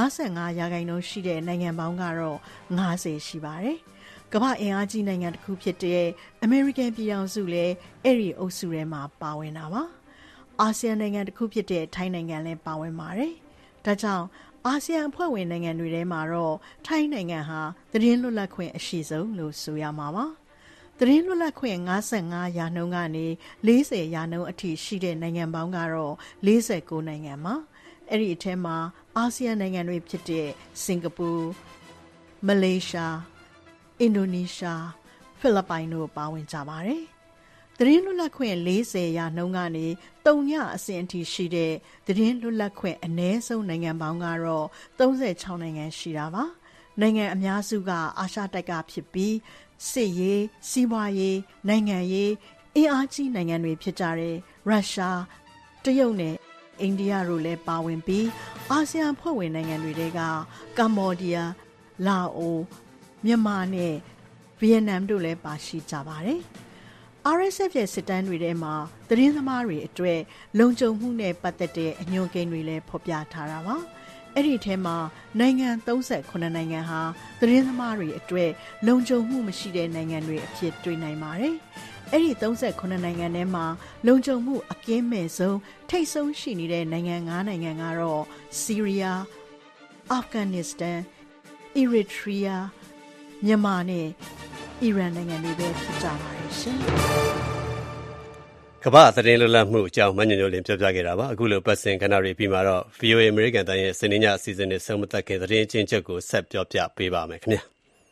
55%ရှိတဲ့နိုင်ငံပေါင်းကတော့90ရှိပါတယ်။ကမ္ဘာအင်အားကြီးနိုင်ငံတစ်ခုဖြစ်တဲ့အမေရိကန်ပြည်ထောင်စုလည်းအဲ့ဒီအုပ်စုထဲမှာပါဝင်တာပါ။အာဆီယံနိုင်ငံတစ်ခုဖြစ်တဲ့ထိုင်းနိုင်ငံလည်းပါဝင်ပါတယ်။ဒါကြောင့်အာဆီယံအဖွဲ့ဝင်နိုင်ငံတွေထဲမှာတော့ထိုင်းနိုင်ငံဟာသတင်းလွတ်လပ်ခွင့်အရှိဆုံးလို့ဆိုရမှာပါ။သတင်းလွတ်လပ်ခွင့်55%ကနေ40%အထိရှိတဲ့နိုင်ငံပေါင်းကတော့49နိုင်ငံပါ။အဲ့ဒီအထက်မှာအာဆီယံနိုင်ငံတွေဖြစ်တဲ့စင်ကာပူ၊မလေးရှား၊အင်ဒိုနီးရှား၊ဖိလစ်ပိုင်တို့ပါဝင်ကြပါတယ်။သတင်းလွတ်လပ်ခွင့်40%ကနေ3အဆင့်အထိရှိတဲ့သတင်းလွတ်လပ်ခွင့်အနည်းဆုံးနိုင်ငံပေါင်းကတော့36နိုင်ငံရှိတာပါ။နိုင်ငံအများစုကအာရှတိုက်ကဖြစ်ပြီးစစ်ရေး၊စီးပွားရေး၊နိုင်ငံရေးအင်အားကြီးနိုင်ငံတွေဖြစ်ကြတဲ့ရုရှား၊တရုတ်နဲ့အိန္ဒိယတို့လည်းပါဝင်ပြီးအာဆီယံဖွဲ့ဝင်နိုင်ငံတွေကကမ္ဘောဒီးယား၊လာအို၊မြန်မာနဲ့ဗီယက်နမ်တို့လည်းပါရှိကြပါတယ်။ RSF ရဲ့စစ်တမ်းတွေထဲမှာသတင်းသမားတွေအတွက်လုံခြုံမှုနဲ့ပတ်သက်တဲ့အညွှန်းကိန်းတွေလည်းဖော်ပြထားတာပါ။အဲ့ဒီထဲမှာနိုင်ငံ38နိုင်ငံဟာသတင်းသမားတွေအတွက်လုံခြုံမှုမရှိတဲ့နိုင်ငံတွေအဖြစ်တွေ့နိုင်ပါတယ်။အဲ့ဒီ38နိုင်ငံထဲမှာလုံခြုံမှုအကင်းမဲ့ဆုံးထိပ်ဆုံးရှိနေတဲ့နိုင်ငံ9နိုင်ငံကတော့ဆီးရီးယား၊အာဖဂန်နစ္စတန်၊အီရီထရီးယား၊မြန်မာနဲ့အီရန်နိုင်ငံတွေပဲဖြစ်ကြပါတယ်ရှင်။ကမ္ဘာသတင်းလွတ်လပ်မှုအကြောင်းမညွန့်ညွန့်လင်းပြောပြခဲ့တာပါ။အခုလိုပတ်စင်ကဏ္ဍတွေပြီးမှာတော့ VOA အမေရိကန်တိုင်းရဲ့စနေညအစီအစဉ်နဲ့ဆုံးမသက်ခင်သတင်းအကျဉ်းချုပ်ကိုဆက်ပြောပြပေးပါမယ်ခင်ဗျာ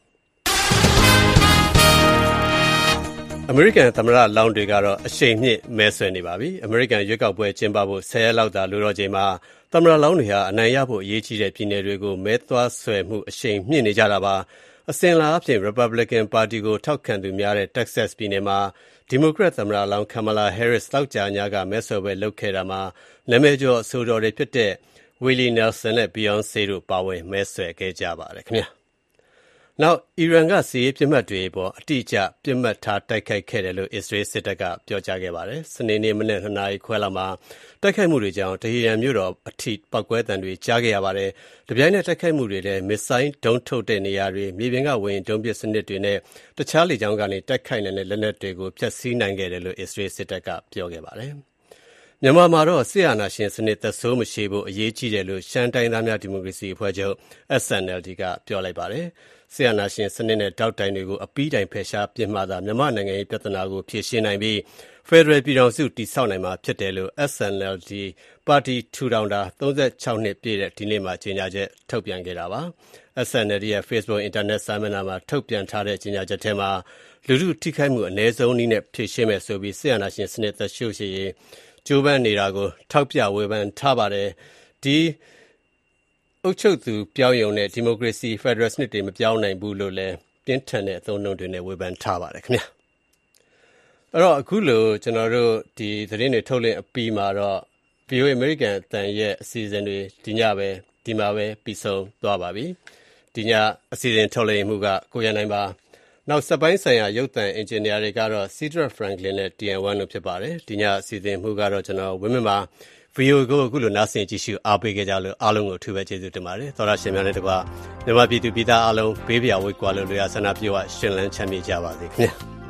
။အမေရိကန်သမ္မတလောင်းတွေကတော့အရှိန်မြင့်မဲဆွယ်နေပါပြီ။အမေရိကန်ရွေးကောက်ပွဲကျင်းပဖို့10ရက်လောက်သာလိုတော့ချိန်မှာသမ္မတလောင်းတွေဟာအနိုင်ရဖို့အရေးကြီးတဲ့ပြည်နယ်တွေကိုမဲသွားဆွယ်မှုအရှိန်မြင့်နေကြတာပါ။အစဉ်အလာအဖြစ် Republican ပါတီကိုထောက်ခံသူများတဲ့ Texas ပြည်နယ်မှာဒီမိုကရက်သမ္မတလောင်း Kamala Harris သောကြာညကမဲဆွယ်ပွဲလုပ်ခဲ့တာမှာနာမည်ကျော်အဆိုတော်တွေဖြစ်တဲ့ Willie Nelson နဲ့ Beyonce တို့ပါဝင်မဲဆွယ်ခဲ့ကြပါတယ်ခင်ဗျာ။နောက်အီရန်ကစစ်ရေးပစ်မှတ်တွေအပေါ်အတိအကျပစ်မှတ်ထားတိုက်ခိုက်ခဲ့တယ်လို့အစ္စရေးစစ်တပ်ကပြောကြားခဲ့ပါတယ်။စနေနေ့မနက်2 နာရီခွဲလောက်မှာတိုက်ခိုက်မှုတွေကြောင့်တဟီရန်မြို့တော်အထိပောက်ကွဲသံတွေကြားခဲ့ရပါတယ်။တပြိုင်နက်တိုက်ခိုက်မှုတွေလည်းမစ်ဆိုင်းဒုံးထုတ်တဲ့နေရာတွေမြေပြင်ကဝေဟင်ဒုံးပစ်စနစ်တွေနဲ့တခြားလေကြောင်းကနေတိုက်ခိုက်နိုင်တဲ့လက်နက်တွေကိုဖျက်ဆီးနိုင်ခဲ့တယ်လို့အစ္စရေးစစ်တပ်ကပြောခဲ့ပါတယ်။မြန်မာမှာတော့စစ်အာဏာရှင်စနစ်သက်ဆိုးမရှိဖို့အရေးကြီးတယ်လို့ရှမ်းတိုင်းသားများဒီမိုကရေစီအဖွဲ့ချုပ် SNLD ကပြောလိုက်ပါတယ်။စစ်အာဏာရှင်စနစ်နဲ့တောက်တိုင်တွေကိုအပီးတိုင်ဖယ်ရှားပစ်မှသာမြန်မာနိုင်ငံရေးပြဿနာကိုဖြေရှင်းနိုင်ပြီးဖက်ဒရယ်ပြည်ထောင်စုတည်ဆောက်နိုင်မှာဖြစ်တယ်လို့ SNLD ပါတီထူထောင်တာ36နှစ်ပြည့်တဲ့ဒီနေ့မှာကြေညာချက်ထုတ်ပြန်ခဲ့တာပါ။ SNLD ရဲ့ Facebook အင်တာနက်စာမျက်နှာမှာထုတ်ပြန်ထားတဲ့ကြေညာချက်ထဲမှာလူထုထိခိုက်မှုအနည်းဆုံးနည်းနဲ့ဖြေရှင်းမယ်ဆိုပြီးစစ်အာဏာရှင်စနစ်သက်ရှိရေးကြိုးပမ်းနေတာကိုထောက်ပြဝေဖန်ထားပါတယ်။ဒီအုပ်ချုပ်သူပြောင်းယုံတဲ့ဒီမိုကရေစီဖက်ဒရယ်စနစ်တွေမပြောင်းနိုင်ဘူးလို့လည်းပြင်းထန်တဲ့အသုံးအနှုန်းတွေနဲ့ဝေဖန်ထားပါတယ်ခင်ဗျာ။အဲ့တော့အခုလိုကျွန်တော်တို့ဒီသတင်းတွေထုတ်လင်းအပြီးမှာတော့ VOA အမေရိကန်အသံရဲ့အစီအစဉ်တွေဒီမှာပဲပြီးဆုံးသွားပါပြီ။ဒီညအစီအစဉ်ထုတ်လင်းမှုကကိုရန်နိုင်ပါနောက်စပိုင်းဆိုင်ရာရုပ်သံအင်ဂျင်နီယာတွေကတော့ Cedric Franklin နဲ့ TN1 တို့ဖြစ်ပါတယ်။ဒီညအစီအစဉ်မှုကတော့ကျွန်တော်ဝင်းမင်းပါVOA ကိုအခုလိုနားဆင်ကြည့်ရှုအားပေးခဲ့ကြလို့အားလုံးကိုအထူးပဲကျေးဇူးတင်ပါတယ်။သောရရှင်များနဲ့တကွာမြန်မာပြည်သူပြည်သားအားလုံးဘေးပြာဝေးကွာလို့လွေရဆန္ဒပြုဝရှင်လန်းချမ်းမြေ့ကြပါစေခင်ဗျာ။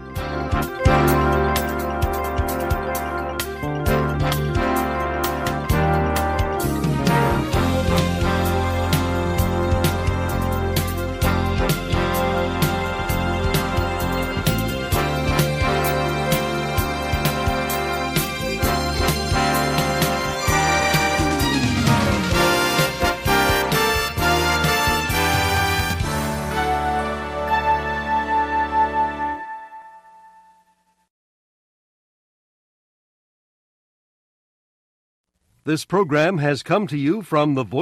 This program has come to you from the Voice